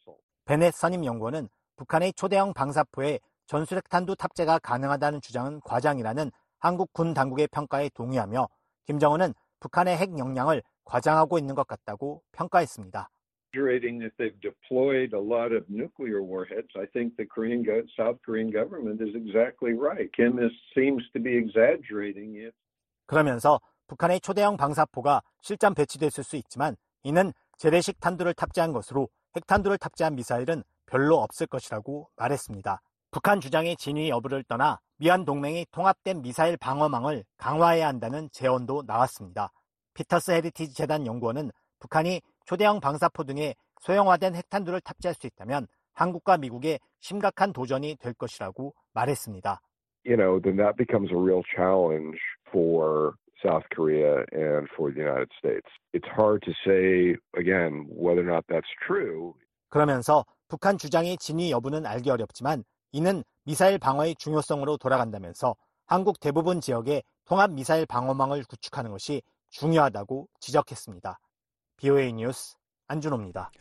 베넷 선임연구원은 북한의 초대형 방사포에 전술핵탄두 탑재가 가능하다는 주장은 과장이라는 한국 군 당국의 평가에 동의하며 김정은은 북한의 핵 역량을 과장하고 있는 것 같다고 평가했습니다. That they've deployed a lot of nuclear warheads, I think the Korean, South Korean government is exactly right. Kim seems to be exaggerating it. 그러면서 북한의 초대형 방사포가 실전 배치됐을 수 있지만 이는 재래식 탄두를 탑재한 것으로 핵탄두를 탑재한 미사일은 별로 없을 것이라고 말했습니다. 북한 주장의 진위 여부를 떠나 미한 동맹이 통합된 미사일 방어망을 강화해야 한다는 제언도 나왔습니다. 피터스 헤리티지 재단 연구원은 북한이 초대형 방사포 등의 소형화된 핵탄두를 탑재할 수 있다면 한국과 미국의 심각한 도전이 될 것이라고 말했습니다. You know, then that becomes a real challenge for South Korea and for the United States. It's hard to say, again, whether or not that's true. 그러면서 북한 주장의 진위 여부는 알기 어렵지만 이는 미사일 방어의 중요성으로 돌아간다면서 한국 대부분 지역에 통합 미사일 방어망을 구축하는 것이 중요하다고 지적했습니다. 비오에이 뉴스 안준호입니다.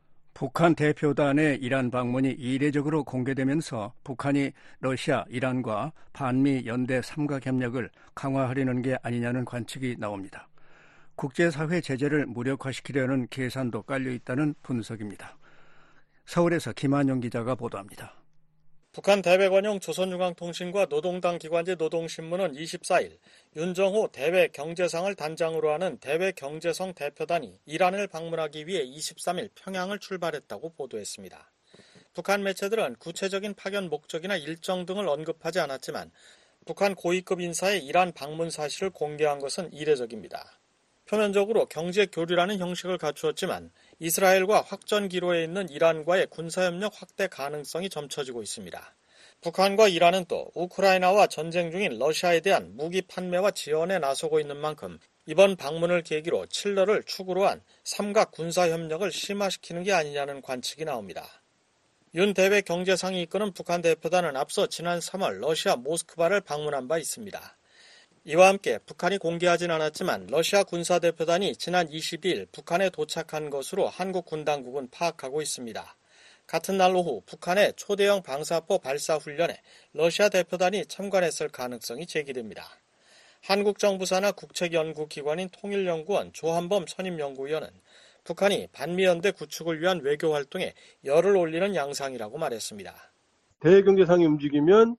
북한 대표단의 이란 방문이 이례적으로 공개되면서 북한이 러시아, 이란과 반미 연대 삼각협력을 강화하려는 게 아니냐는 관측이 나옵니다. 국제사회 제재를 무력화시키려는 계산도 깔려 있다는 분석입니다. 서울에서 김한영 기자가 보도합니다. 북한 대외관용 조선중앙통신과 노동당 기관지 노동신문은 이십사일 윤정호 대외경제상을 단장으로 하는 대외경제성 대표단이 이란을 방문하기 위해 이십삼일 평양을 출발했다고 보도했습니다. 북한 매체들은 구체적인 파견 목적이나 일정 등을 언급하지 않았지만 북한 고위급 인사의 이란 방문 사실을 공개한 것은 이례적입니다. 표면적으로 경제 교류라는 형식을 갖추었지만 이스라엘과 확전 기로에 있는 이란과의 군사협력 확대 가능성이 점쳐지고 있습니다. 북한과 이란은 또 우크라이나와 전쟁 중인 러시아에 대한 무기 판매와 지원에 나서고 있는 만큼 이번 방문을 계기로 칠러를 축으로 한 삼각 군사협력을 심화시키는 게 아니냐는 관측이 나옵니다. 윤 대외 경제상이 이끄는 북한 대표단은 앞서 지난 삼월 러시아 모스크바를 방문한 바 있습니다. 이와 함께 북한이 공개하진 않았지만 러시아 군사대표단이 지난 이십이일 북한에 도착한 것으로 한국 군 당국은 파악하고 있습니다. 같은 날 오후 북한의 초대형 방사포 발사 훈련에 러시아 대표단이 참관했을 가능성이 제기됩니다. 한국 정부 산하 국책연구기관인 통일연구원 조한범 선임연구위원은 북한이 반미연대 구축을 위한 외교활동에 열을 올리는 양상이라고 말했습니다. 대외경제상이 움직이면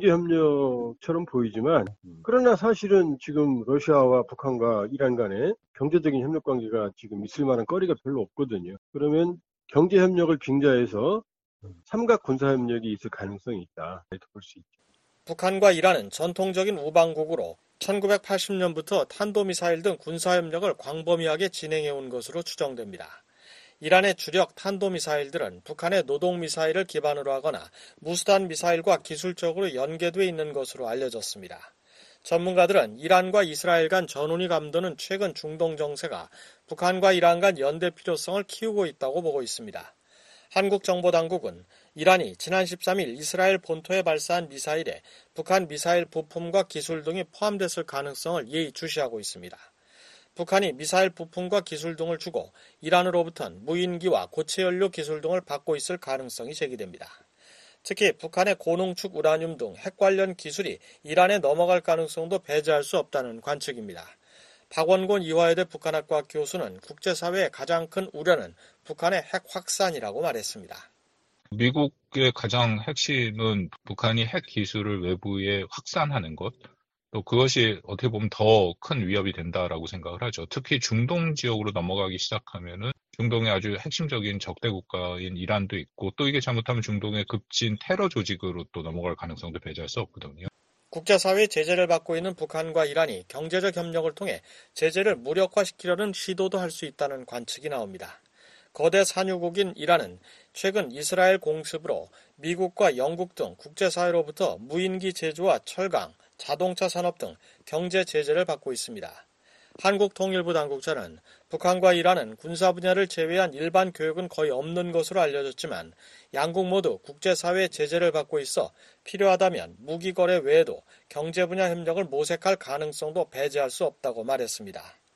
경제협력처럼 보이지만 그러나 사실은 지금 러시아와 북한과 이란 간에 경제적인 협력관계가 지금 있을 만한 거리가 별로 없거든요. 그러면 경제협력을 빙자해서 삼각 군사협력이 있을 가능성이 있다 이렇게 볼 수 있죠. 북한과 이란은 전통적인 우방국으로 천구백팔십년부터 탄도미사일 등 군사협력을 광범위하게 진행해온 것으로 추정됩니다. 이란의 주력 탄도미사일들은 북한의 노동미사일을 기반으로 하거나 무수단 미사일과 기술적으로 연계돼 있는 것으로 알려졌습니다. 전문가들은 이란과 이스라엘 간 전운이 감도는 최근 중동 정세가 북한과 이란 간 연대 필요성을 키우고 있다고 보고 있습니다. 한국 정보당국은 이란이 지난 십삼일 이스라엘 본토에 발사한 미사일에 북한 미사일 부품과 기술 등이 포함됐을 가능성을 예의주시하고 있습니다. 북한이 미사일 부품과 기술 등을 주고 이란으로부터는 무인기와 고체연료 기술 등을 받고 있을 가능성이 제기됩니다. 특히 북한의 고농축 우라늄 등 핵 관련 기술이 이란에 넘어갈 가능성도 배제할 수 없다는 관측입니다. 박원곤 이화여대 북한학과 교수는 국제사회의 가장 큰 우려는 북한의 핵 확산이라고 말했습니다. 미국의 가장 핵심은 북한이 핵 기술을 외부에 확산하는 것, 또 그것이 어떻게 보면 더 큰 위협이 된다라고 생각을 하죠. 특히 중동 지역으로 넘어가기 시작하면은 중동의 아주 핵심적인 적대 국가인 이란도 있고 또 이게 잘못하면 중동의 급진 테러 조직으로 또 넘어갈 가능성도 배제할 수 없거든요. 국제사회의 제재를 받고 있는 북한과 이란이 경제적 협력을 통해 제재를 무력화시키려는 시도도 할 수 있다는 관측이 나옵니다. 거대 산유국인 이란은 최근 이스라엘 공습으로 미국과 영국 등 국제사회로부터 무인기 제조와 철강, 자동차 산업 등 경제 제재를 받고 있습니다. 한국통일부 당국자는 북한과 이란은 군사 분야를 제외한 일반 교역은 거의 없는 것으로 알려졌지만 양국 모두 국제사회의 제재를 받고 있어 필요하다면 무기 거래 외에도 경제 분야 협력을 모색할 가능성도 배제할 수 없다고 말했습니다.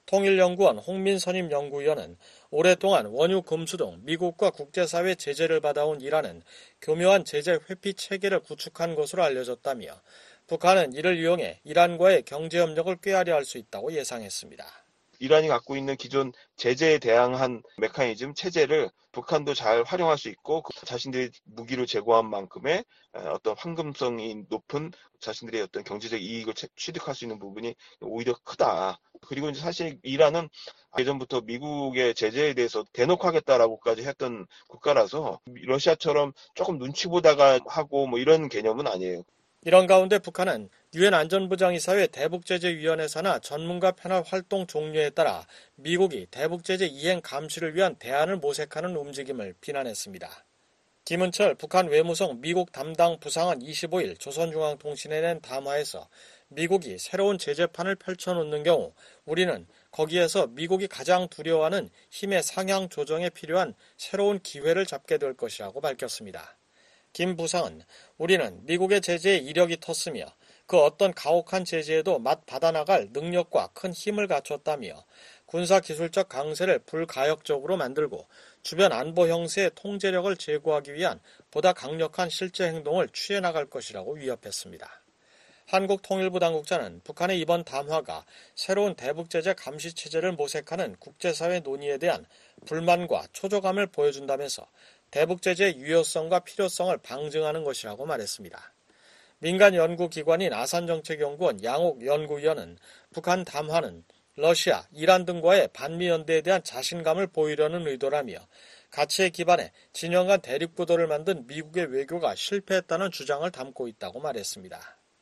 통일연구원 홍민선임 연구위원은 오랫동안 원유 금수 등 미국과 국제사회 제재를 받아온 이란은 교묘한 제재 회피 체계를 구축한 것으로 알려졌다며 북한은 이를 이용해 이란과의 경제협력을 꾀하려 할 수 있다고 예상했습니다. 이란이 갖고 있는 기존 제재에 대항한 메커니즘, 체제를 북한도 잘 활용할 수 있고 자신들이 무기를 제고한 만큼의 어떤 황금성이 높은 자신들의 어떤 경제적 이익을 취득할 수 있는 부분이 오히려 크다. 그리고 이제 사실 이란은 예전부터 미국의 제재에 대해서 대놓고 하겠다라고까지 했던 국가라서 러시아처럼 조금 눈치 보다가 하고 뭐 이런 개념은 아니에요. 이런 가운데 북한은 유엔 안전보장이사회 대북제재위원회 산하 전문가 패널 활동 종료에 따라 미국이 대북제재 이행 감시를 위한 대안을 모색하는 움직임을 비난했습니다. 김은철 북한 외무성 미국 담당 부상은 이십오일 조선중앙통신에 낸 담화에서 미국이 새로운 제재판을 펼쳐놓는 경우 우리는 거기에서 미국이 가장 두려워하는 힘의 상향 조정에 필요한 새로운 기회를 잡게 될 것이라고 밝혔습니다. 김 부상은 우리는 미국의 제재에 이력이 텄으며 그 어떤 가혹한 제재에도 맛 받아나갈 능력과 큰 힘을 갖췄다며 군사기술적 강세를 불가역적으로 만들고 주변 안보 형세의 통제력을 제고하기 위한 보다 강력한 실제 행동을 취해 나갈 것이라고 위협했습니다. 한국통일부 당국자는 북한의 이번 담화가 새로운 대북제재 감시체제를 모색하는 국제사회 논의에 대한 불만과 초조감을 보여준다면서 대북제재의 유효성과 필요성을 방증하는 것이라고 말했습니다. 민간 연구기관인 아산정책연구원 양옥 연구위원은 북한 담화는 러시아, 이란 등과의 반미연대에 대한 자신감을 보이려는 의도라며 가치에 기반해 진영 간 대립구도를 만든 미국의 외교가 실패했다는 주장을 담고 있다고 말했습니다.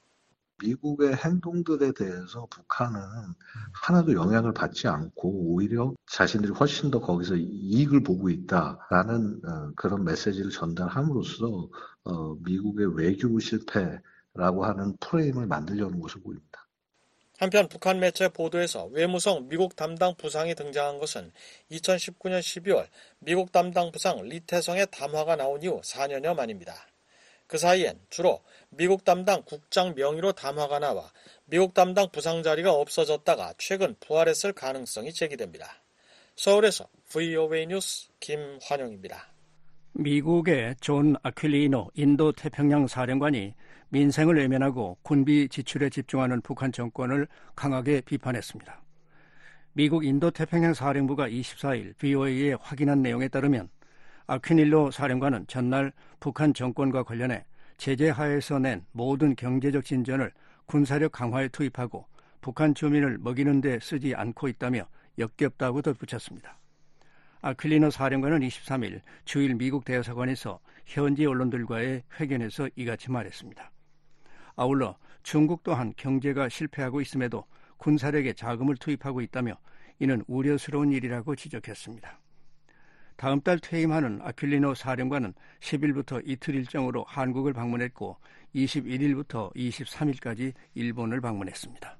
미국의 행동들에 대해서 북한은 하나도 영향을 받지 않고 오히려 자신들이 훨씬 더 거기서 이익을 보고 있다라는 그런 메시지를 전달함으로써 미국의 외교 실패라고 하는 프레임을 만들려는 것으로 보입니다. 한편 북한 매체 보도에서 외무성 미국 담당 부상이 등장한 것은 이천십구년 십이월 미국 담당 부상 리태성의 담화가 나온 이후 사년여 만입니다. 그 사이엔 주로 미국 담당 국장 명의로 담화가 나와 미국 담당 부상 자리가 없어졌다가 최근 부활했을 가능성이 제기됩니다. 서울에서 브이오에이 뉴스 김환영입니다. 미국의 존 아퀼리노 인도태평양 사령관이 민생을 외면하고 군비 지출에 집중하는 북한 정권을 강하게 비판했습니다. 미국 인도태평양 사령부가 이십사일 브이오에이에 확인한 내용에 따르면 아퀴닐로 사령관은 전날 북한 정권과 관련해 제재 하에서 낸 모든 경제적 진전을 군사력 강화에 투입하고 북한 주민을 먹이는 데 쓰지 않고 있다며 역겹다고 덧붙였습니다. 아퀴리노 사령관은 이십삼일 주일 미국 대사관에서 현지 언론들과의 회견에서 이같이 말했습니다. 아울러 중국 또한 경제가 실패하고 있음에도 군사력에 자금을 투입하고 있다며 이는 우려스러운 일이라고 지적했습니다. 다음 달 퇴임하는 아퀼리노 사령관은 십일부터 이틀 일정으로 한국을 방문했고 이십일일부터 이십삼일까지 일본을 방문했습니다.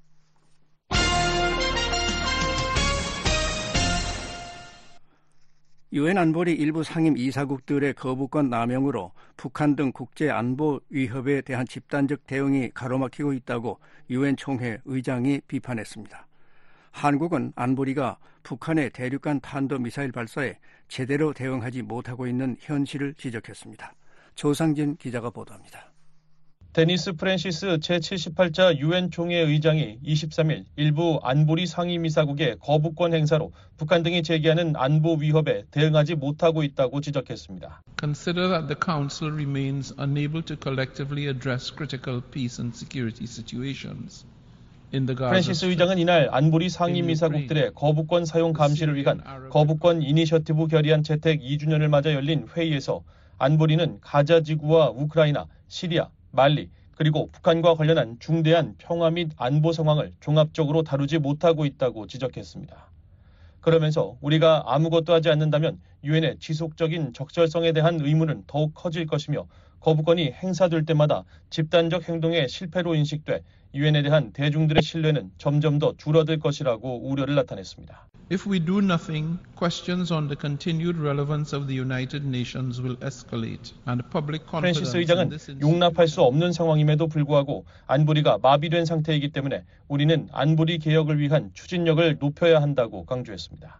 유엔 안보리 일부 상임 이사국들의 거부권 남용으로 북한 등 국제 안보 위협에 대한 집단적 대응이 가로막히고 있다고 유엔 총회 의장이 비판했습니다. 한국은 안보리가 북한의 대륙간 탄도미사일 발사에 제대로 대응하지 못하고 있는 현실을 지적했습니다. 조상진 기자가 보도합니다. 데니스 프랜시스 제칠십팔자 유엔 총회 의장이 이십삼일 일부 안보리 상임이사국의 거부권 행사로 북한 등이 제기하는 안보 위협에 대응하지 못하고 있다고 지적했습니다. Consider that the Council remains unable to collectively address critical peace and security situations. 프랜시스 의장은 이날 안보리 상임이사국들의 거부권 사용 감시를 위한 거부권 이니셔티브 결의안 채택 이주년을 맞아 열린 회의에서 안보리는 가자 지구와 우크라이나, 시리아, 말리, 그리고 북한과 관련한 중대한 평화 및 안보 상황을 종합적으로 다루지 못하고 있다고 지적했습니다. 그러면서 우리가 아무것도 하지 않는다면 유엔의 지속적인 적절성에 대한 의문은 더욱 커질 것이며 거부권이 행사될 때마다 집단적 행동의 실패로 인식돼 유엔에 대한 대중들의 신뢰는 점점 더 줄어들 것이라고 우려를 나타냈습니다. If we do nothing, questions on the continued relevance of the United Nations will escalate, and public confidence 프랜시스 in 의장은 this 용납할 수 없는 상황임에도 불구하고 안보리가 마비된 상태이기 때문에 우리는 안보리 개혁을 위한 추진력을 높여야 한다고 강조했습니다.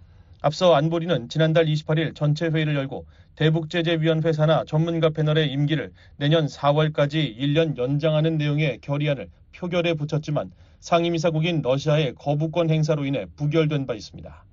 앞서 안보리는 지난달 이십팔일 전체 회의를 열고 대북제재위원회 산하 전문가 패널의 임기를 내년 사월까지 일 년 연장하는 내용의 결의안을 표결에 붙였지만 상임이사국인 러시아의 거부권 행사로 인해 부결된 바 있습니다.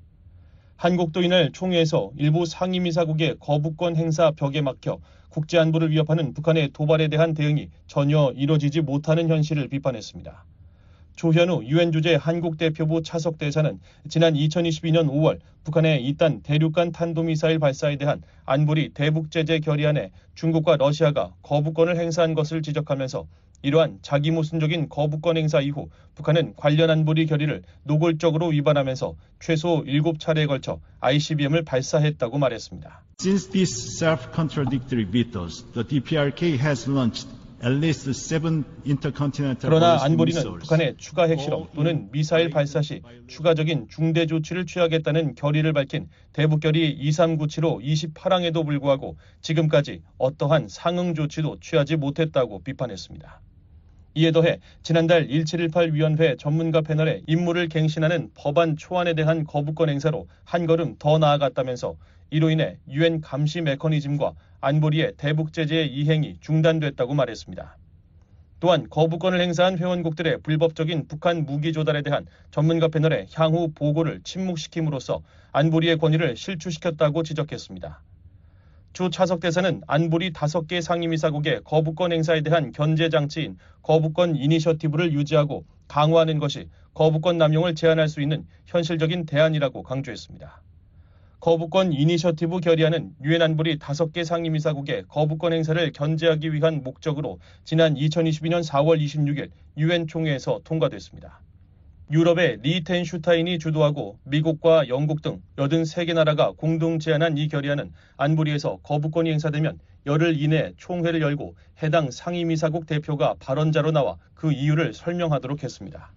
한국도 이날 총회에서 일부 상임이사국의 거부권 행사 벽에 막혀 국제안보를 위협하는 북한의 도발에 대한 대응이 전혀 이뤄지지 못하는 현실을 비판했습니다. 조현우 유엔 주재 한국 대표부 차석 대사는 지난 이천이십이년 오월 북한의 이딴 대륙간 탄도미사일 발사에 대한 안보리 대북제재 결의안에 중국과 러시아가 거부권을 행사한 것을 지적하면서 이러한 자기 모순적인 거부권 행사 이후 북한은 관련 안보리 결의를 노골적으로 위반하면서 최소 일곱 차례에 걸쳐 아이씨비엠을 발사했다고 말했습니다. Since these self-contradictory vetoes, the 디피알케이 has launched at least seven intercontinental 그러나 ballistic 안보리는 missiles. 북한의 추가 핵실험 또는 미사일 발사 시 추가적인 중대 조치를 취하겠다는 결의를 밝힌 대북결의 이삼구칠호 이십팔 항에도 불구하고 지금까지 어떠한 상응 조치도 취하지 못했다고 비판했습니다. 이에 더해 지난달 일칠일팔 위원회 전문가 패널의 임무를 갱신하는 법안 초안에 대한 거부권 행사로 한 걸음 더 나아갔다면서 이로 인해 유엔 감시 메커니즘과 안보리의 대북제재의 이행이 중단됐다고 말했습니다. 또한 거부권을 행사한 회원국들의 불법적인 북한 무기 조달에 대한 전문가 패널의 향후 보고를 침묵시킴으로써 안보리의 권위를 실추시켰다고 지적했습니다. 조 차석 대사는 안보리 다섯 개 상임이사국의 거부권 행사에 대한 견제 장치인 거부권 이니셔티브를 유지하고 강화하는 것이 거부권 남용을 제한할 수 있는 현실적인 대안이라고 강조했습니다. 거부권 이니셔티브 결의안은 유엔 안보리 다섯 개 상임이사국의 거부권 행사를 견제하기 위한 목적으로 지난 이천이십이년 사월 이십육일 유엔 총회에서 통과됐습니다. 유럽의 리텐 슈타인이 주도하고 미국과 영국 등 여든세 개 나라가 공동 제안한 이 결의안은 안보리에서 거부권이 행사되면 열흘 이내 총회를 열고 해당 상임이사국 대표가 발언자로 나와 그 이유를 설명하도록 했습니다.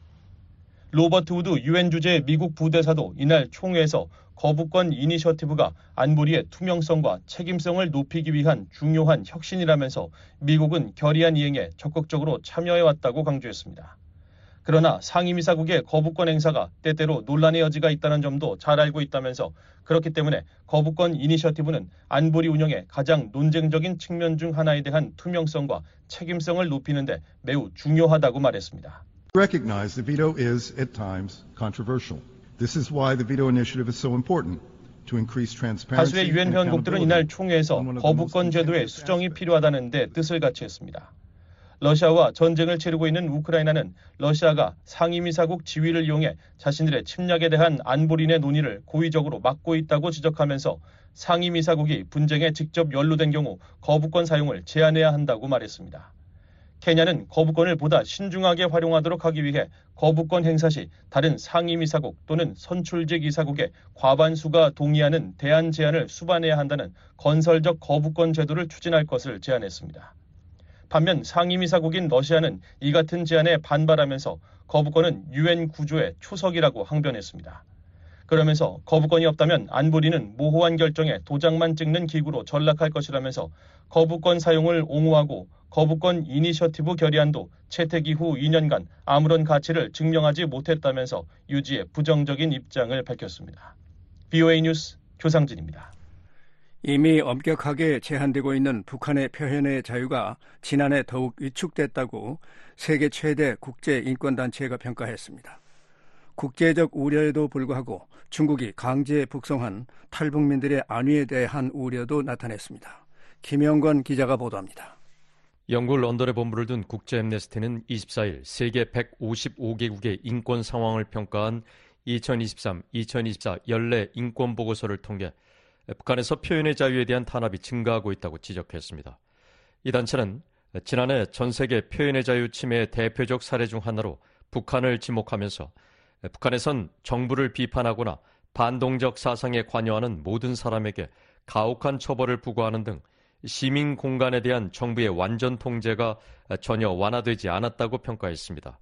로버트 우드 유엔 주재 미국 부대사도 이날 총회에서 거부권 이니셔티브가 안보리의 투명성과 책임성을 높이기 위한 중요한 혁신이라면서 미국은 결의안 이행에 적극적으로 참여해왔다고 강조했습니다. 그러나 상임이사국의 거부권 행사가 때때로 논란의 여지가 있다는 점도 잘 알고 있다면서 그렇기 때문에 거부권 이니셔티브는 안보리 운영의 가장 논쟁적인 측면 중 하나에 대한 투명성과 책임성을 높이는 데 매우 중요하다고 말했습니다. Recognize the veto is at times controversial. This is why the veto initiative is so important to increase transparency. 다수의 유엔 회원국들은 이날 총회에서 거부권 제도의 수정이 필요하다는 데 뜻을 같이 했습니다. 러시아와 전쟁을 치르고 있는 우크라이나는 러시아가 상임이사국 지위를 이용해 자신들의 침략에 대한 안보리의 논의를 고의적으로 막고 있다고 지적하면서 상임이사국이 분쟁에 직접 연루된 경우 거부권 사용을 제한해야 한다고 말했습니다. 케냐는 거부권을 보다 신중하게 활용하도록 하기 위해 거부권 행사 시 다른 상임이사국 또는 선출직 이사국의 과반수가 동의하는 대안 제안을 수반해야 한다는 건설적 거부권 제도를 추진할 것을 제안했습니다. 반면 상임이사국인 러시아는 이 같은 제안에 반발하면서 거부권은 유엔 구조의 초석이라고 항변했습니다. 그러면서 거부권이 없다면 안보리는 모호한 결정에 도장만 찍는 기구로 전락할 것이라면서 거부권 사용을 옹호하고 거부권 이니셔티브 결의안도 채택 이후 이 년간 아무런 가치를 증명하지 못했다면서 유지의 부정적인 입장을 밝혔습니다. 브이오에이 뉴스 조상진입니다. 이미 엄격하게 제한되고 있는 북한의 표현의 자유가 지난해 더욱 위축됐다고 세계 최대 국제인권단체가 평가했습니다. 국제적 우려에도 불구하고 중국이 강제 북송한 탈북민들의 안위에 대한 우려도 나타냈습니다. 김영건 기자가 보도합니다. 영국 런던에 본부를 둔 국제앰네스티는 이십사일 세계 백오십오 개국의 인권 상황을 평가한 이천이십삼 이천이십사 연례 인권 보고서를 통해 북한에서 표현의 자유에 대한 탄압이 증가하고 있다고 지적했습니다. 이 단체는 지난해 전 세계 표현의 자유 침해의 대표적 사례 중 하나로 북한을 지목하면서 북한에선 정부를 비판하거나 반동적 사상에 관여하는 모든 사람에게 가혹한 처벌을 부과하는 등 시민 공간에 대한 정부의 완전 통제가 전혀 완화되지 않았다고 평가했습니다.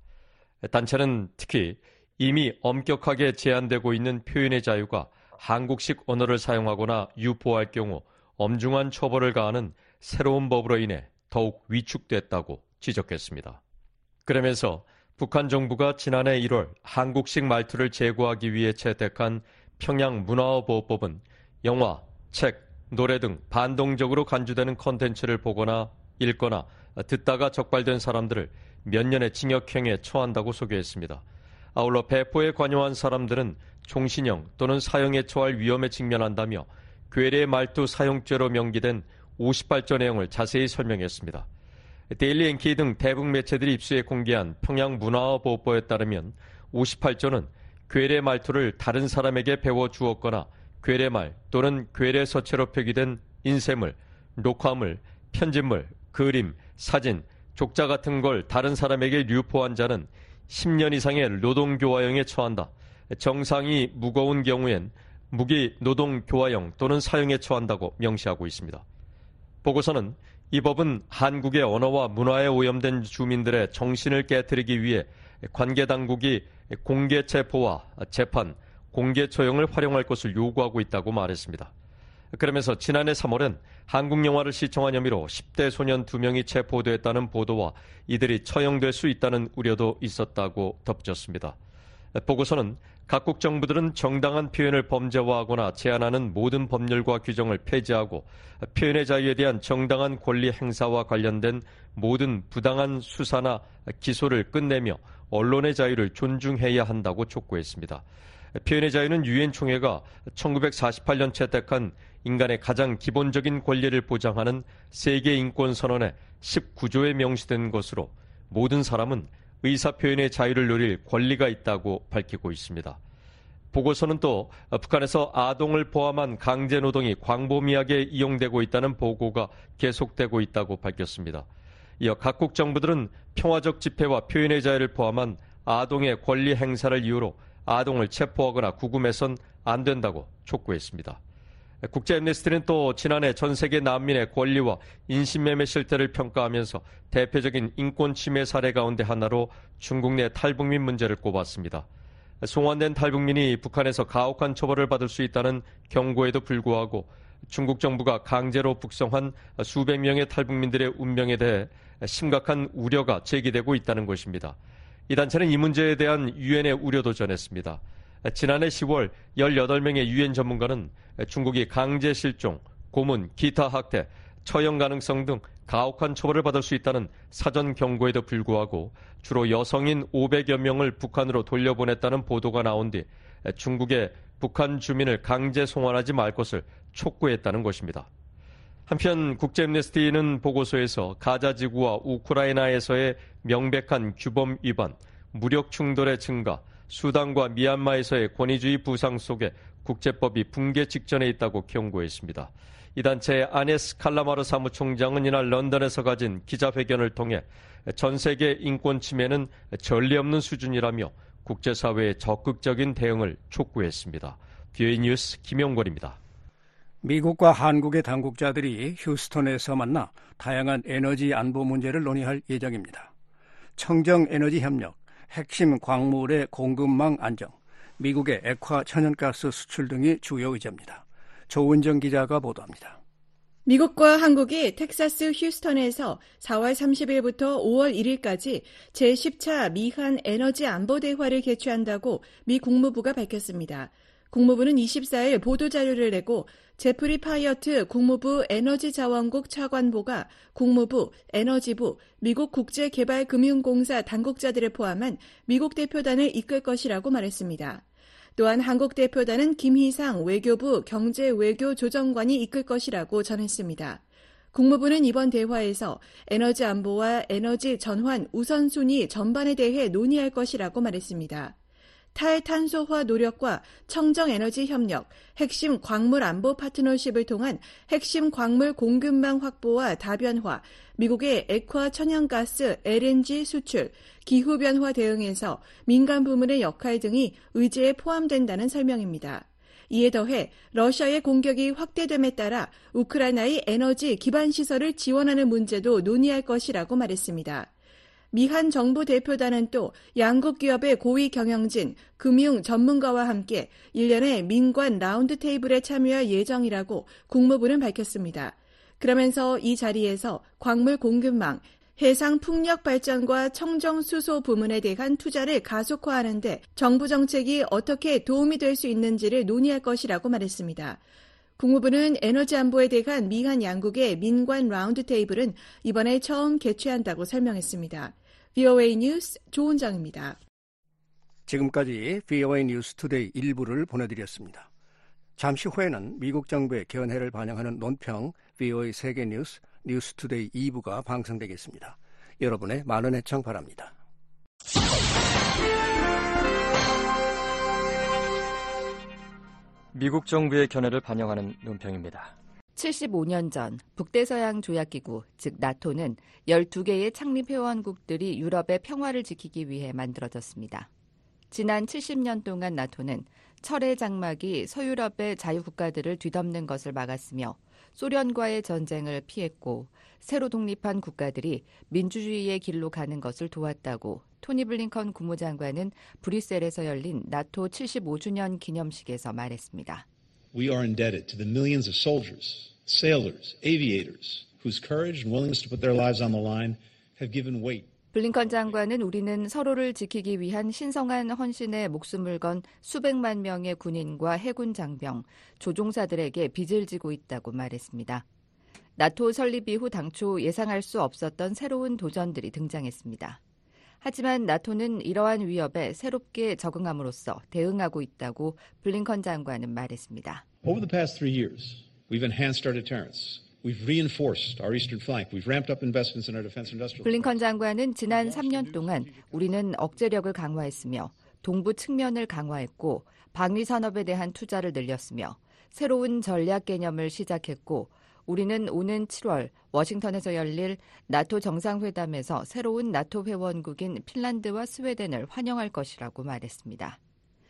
단체는 특히 이미 엄격하게 제한되고 있는 표현의 자유가 한국식 언어를 사용하거나 유포할 경우 엄중한 처벌을 가하는 새로운 법으로 인해 더욱 위축됐다고 지적했습니다. 그러면서 북한 정부가 지난해 일월 한국식 말투를 제고하기 위해 채택한 평양 문화보호법은 영화, 책, 노래 등 반동적으로 간주되는 콘텐츠를 보거나 읽거나 듣다가 적발된 사람들을 몇 년의 징역형에 처한다고 소개했습니다. 아울러 배포에 관여한 사람들은 종신형 또는 사형에 처할 위험에 직면한다며 괴뢰 말투 사용죄로 명기된 오십팔 조 내용을 자세히 설명했습니다. 데일리 엔케이 등 대북 매체들이 입수해 공개한 평양 문화보호법에 따르면 오십팔 조는 괴뢰 말투를 다른 사람에게 배워 주었거나 괴뢰말 또는 괴뢰 서체로 표기된 인쇄물, 녹화물, 편집물, 그림, 사진, 족자 같은 걸 다른 사람에게 유포한 자는 십 년 이상의 노동교화형에 처한다. 정상이 무거운 경우엔 무기 노동교화형 또는 사형에 처한다고 명시하고 있습니다. 보고서는 이 법은 한국의 언어와 문화에 오염된 주민들의 정신을 깨트리기 위해 관계당국이 공개체포와 재판, 공개처형을 활용할 것을 요구하고 있다고 말했습니다. 그러면서 지난해 삼월엔 한국 영화를 시청한 혐의로 십 대 소년 두 명이 체포됐다는 보도와 이들이 처형될 수 있다는 우려도 있었다고 덧붙였습니다. 보고서는 각국 정부들은 정당한 표현을 범죄화하거나 제한하는 모든 법률과 규정을 폐지하고 표현의 자유에 대한 정당한 권리 행사와 관련된 모든 부당한 수사나 기소를 끝내며 언론의 자유를 존중해야 한다고 촉구했습니다. 표현의 자유는 유엔 총회가 천구백사십팔 년 채택한 인간의 가장 기본적인 권리를 보장하는 세계 인권 선언의 십구 조에 명시된 것으로 모든 사람은 의사표현의 자유를 누릴 권리가 있다고 밝히고 있습니다. 보고서는 또 북한에서 아동을 포함한 강제노동이 광범위하게 이용되고 있다는 보고가 계속되고 있다고 밝혔습니다. 이어 각국 정부들은 평화적 집회와 표현의 자유를 포함한 아동의 권리 행사를 이유로 아동을 체포하거나 구금해선 안 된다고 촉구했습니다. 국제 앰네스티는 또 지난해 전 세계 난민의 권리와 인신매매 실태를 평가하면서 대표적인 인권 침해 사례 가운데 하나로 중국 내 탈북민 문제를 꼽았습니다. 송환된 탈북민이 북한에서 가혹한 처벌을 받을 수 있다는 경고에도 불구하고 중국 정부가 강제로 북송한 수백 명의 탈북민들의 운명에 대해 심각한 우려가 제기되고 있다는 것입니다. 이 단체는 이 문제에 대한 유엔의 우려도 전했습니다. 지난해 시월 열여덟 명의 유엔 전문가는 중국이 강제 실종, 고문, 기타 학대, 처형 가능성 등 가혹한 처벌을 받을 수 있다는 사전 경고에도 불구하고 주로 여성인 오백여 명을 북한으로 돌려보냈다는 보도가 나온 뒤 중국의 북한 주민을 강제 송환하지 말 것을 촉구했다는 것입니다. 한편 국제 앰네스티는 보고서에서 가자 지구와 우크라이나에서의 명백한 규범 위반, 무력 충돌의 증가, 수단과 미얀마에서의 권위주의 부상 속에 국제법이 붕괴 직전에 있다고 경고했습니다. 이 단체의 아네스 칼라마르 사무총장은 이날 런던에서 가진 기자회견을 통해 전 세계 인권 침해는 전례 없는 수준이라며 국제사회의 적극적인 대응을 촉구했습니다. 비오에이 뉴스 김용걸입니다. 미국과 한국의 당국자들이 휴스턴에서 만나 다양한 에너지 안보 문제를 논의할 예정입니다. 청정 에너지 협력, 핵심 광물의 공급망 안정, 미국의 액화 천연가스 수출 등이 주요 의제입니다. 조은정 기자가 보도합니다. 미국과 한국이 텍사스 휴스턴에서 사월 삼십일부터 오월 일일까지 제십 차 미한 에너지 안보 대화를 개최한다고 미 국무부가 밝혔습니다. 국무부는 이십사일 보도자료를 내고 제프리 파이어트 국무부 에너지자원국 차관보가 국무부, 에너지부, 미국 국제개발금융공사 당국자들을 포함한 미국 대표단을 이끌 것이라고 말했습니다. 또한 한국 대표단은 김희상 외교부 경제외교조정관이 이끌 것이라고 전했습니다. 국무부는 이번 대화에서 에너지 안보와 에너지 전환 우선순위 전반에 대해 논의할 것이라고 말했습니다. 탈탄소화 노력과 청정에너지 협력, 핵심 광물 안보 파트너십을 통한 핵심 광물 공급망 확보와 다변화, 미국의 액화 천연가스 엘엔지 수출, 기후변화 대응에서 민간 부문의 역할 등이 의제에 포함된다는 설명입니다. 이에 더해 러시아의 공격이 확대됨에 따라 우크라이나의 에너지 기반 시설을 지원하는 문제도 논의할 것이라고 말했습니다. 미한 정부 대표단은 또 양국 기업의 고위 경영진, 금융 전문가와 함께 일련의 민관 라운드 테이블에 참여할 예정이라고 국무부는 밝혔습니다. 그러면서 이 자리에서 광물 공급망, 해상 풍력 발전과 청정 수소 부문에 대한 투자를 가속화하는 데 정부 정책이 어떻게 도움이 될 수 있는지를 논의할 것이라고 말했습니다. 국무부는 에너지 안보에 대한 미한 양국의 민관 라운드 테이블은 이번에 처음 개최한다고 설명했습니다. 브이오에이 뉴스 조은정입니다. 지금까지 브이오에이 뉴스 투데이 일부를 보내드렸습니다. 잠시 후에는 미국 정부의 견해를 반영하는 논평 브이오에이 세계 뉴스 뉴스 투데이 이 부가 방송되겠습니다. 여러분의 많은 애청 바랍니다. 미국 정부의 견해를 반영하는 논평입니다. 칠십오 년 전 북대서양 조약기구, 즉 나토는 열두 개의 창립 회원국들이 유럽의 평화를 지키기 위해 만들어졌습니다. 지난 칠십 년 동안 나토는 철의 장막이 서유럽의 자유국가들을 뒤덮는 것을 막았으며 소련과의 전쟁을 피했고 새로 독립한 국가들이 민주주의의 길로 가는 것을 도왔다고 토니 블링컨 국무장관은 브뤼셀에서 열린 나토 칠십오 주년 기념식에서 말했습니다. We are indebted to the millions of soldiers, sailors, aviators, whose courage and willingness to put their lives on the line have given weight. 블링컨 장관은 우리는 서로를 지키기 위한 신성한 헌신에 목숨을 건 수백만 명의 군인과 해군 장병, 조종사들에게 빚을 지고 있다고 말했습니다. 나토 설립 이후 당초 예상할 수 없었던 새로운 도전들이 등장했습니다. 하지만 나토는 이러한 위협에 새롭게 적응함으로써 대응하고 있다고 블링컨 장관은 말했습니다. Over the past three years, we've enhanced our deterrence. We've reinforced our eastern flank. We've ramped up investments in our defense industrial. 블링컨 장관은 지난 삼 년 동안 우리는 억제력을 강화했으며 동부 측면을 강화했고 방위 산업에 대한 투자를 늘렸으며 새로운 전략 개념을 시작했고 우리는 오는 칠월 워싱턴에서 열릴 나토 정상회담에서 새로운 나토 회원국인 핀란드와 스웨덴을 환영할 것이라고 말했습니다.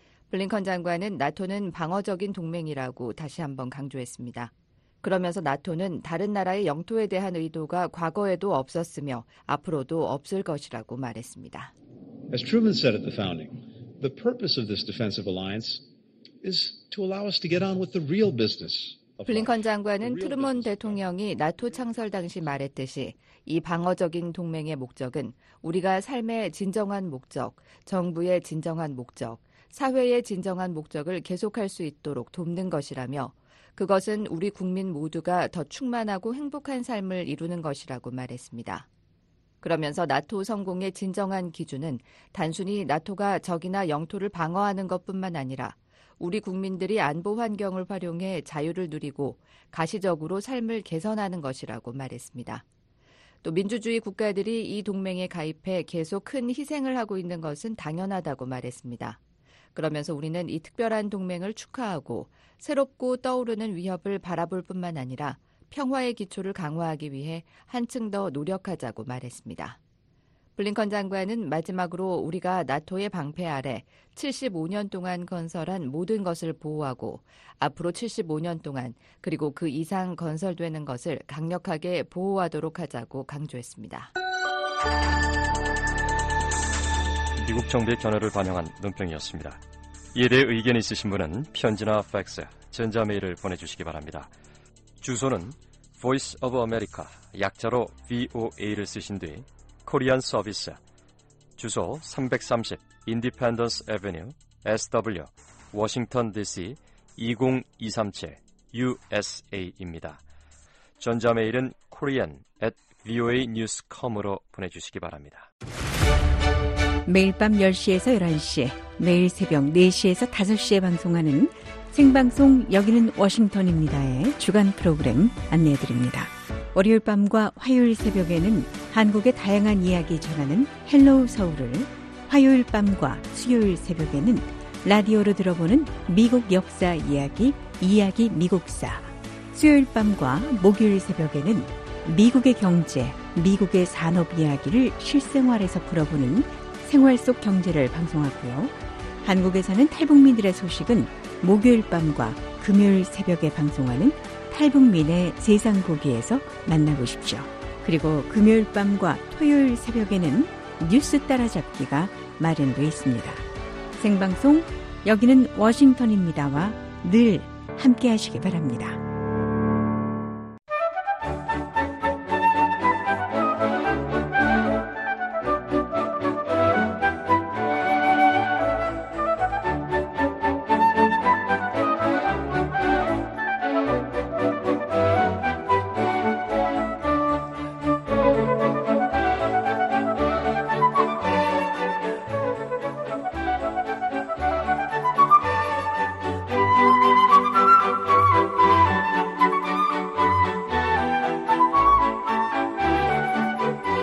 블링컨 장관은 나토는 방어적인 동맹이라고 다시 한번 강조했습니다. 그러면서 나토는 다른 나라의 영토에 대한 의도가 과거에도 없었으며 앞으로도 없을 것이라고 말했습니다. As Truman said at the founding, the purpose of this defensive alliance is to allow us to get on with the real business. 블링컨 장관은 트루먼 대통령이 나토 창설 당시 말했듯이 이 방어적인 동맹의 목적은 우리가 삶의 진정한 목적, 정부의 진정한 목적, 사회의 진정한 목적을 계속할 수 있도록 돕는 것이라며 그것은 우리 국민 모두가 더 충만하고 행복한 삶을 이루는 것이라고 말했습니다. 그러면서 나토 성공의 진정한 기준은 단순히 나토가 적이나 영토를 방어하는 것뿐만 아니라 우리 국민들이 안보 환경을 활용해 자유를 누리고 가시적으로 삶을 개선하는 것이라고 말했습니다. 또 민주주의 국가들이 이 동맹에 가입해 계속 큰 희생을 하고 있는 것은 당연하다고 말했습니다. 그러면서 우리는 이 특별한 동맹을 축하하고 새롭고 떠오르는 위협을 바라볼 뿐만 아니라 평화의 기초를 강화하기 위해 한층 더 노력하자고 말했습니다. 블링컨 장관은 마지막으로 우리가 나토의 방패 아래 칠십오 년 동안 건설한 모든 것을 보호하고 앞으로 칠십오 년 동안 그리고 그 이상 건설되는 것을 강력하게 보호하도록 하자고 강조했습니다. 미국 정부의 견해를 반영한 논평이었습니다. 이에 대해 의견 있으신 분은 편지나 팩스, 전자메일을 보내주시기 바랍니다. 주소는 Voice of America, 약자로 브이오에이를 쓰신 뒤 코리안 서비스, 주소 삼백삼십 인디펜던스 애비뉴 에스더블유, 워싱턴 디씨 이공이삼칠 유에스에이입니다. 전자메일은 korean at 브이오에이 뉴스 닷컴으로 보내주시기 바랍니다. 매일 밤 열 시에서 열한 시, 매일 새벽 네 시에서 다섯 시에 방송하는 생방송 여기는 워싱턴입니다의 주간 프로그램 안내해드립니다. 월요일 밤과 화요일 새벽에는 한국의 다양한 이야기 전하는 헬로우 서울을, 화요일 밤과 수요일 새벽에는 라디오로 들어보는 미국 역사 이야기, 이야기 미국사, 수요일 밤과 목요일 새벽에는 미국의 경제, 미국의 산업 이야기를 실생활에서 풀어보는 생활 속 경제를 방송하고요. 한국에 사는 탈북민들의 소식은 목요일 밤과 금요일 새벽에 방송하는 탈북민의 세상 보기에서 만나보십시오. 그리고 금요일 밤과 토요일 새벽에는 뉴스 따라잡기가 마련되어 있습니다. 생방송 여기는 워싱턴입니다와 늘 함께 하시기 바랍니다.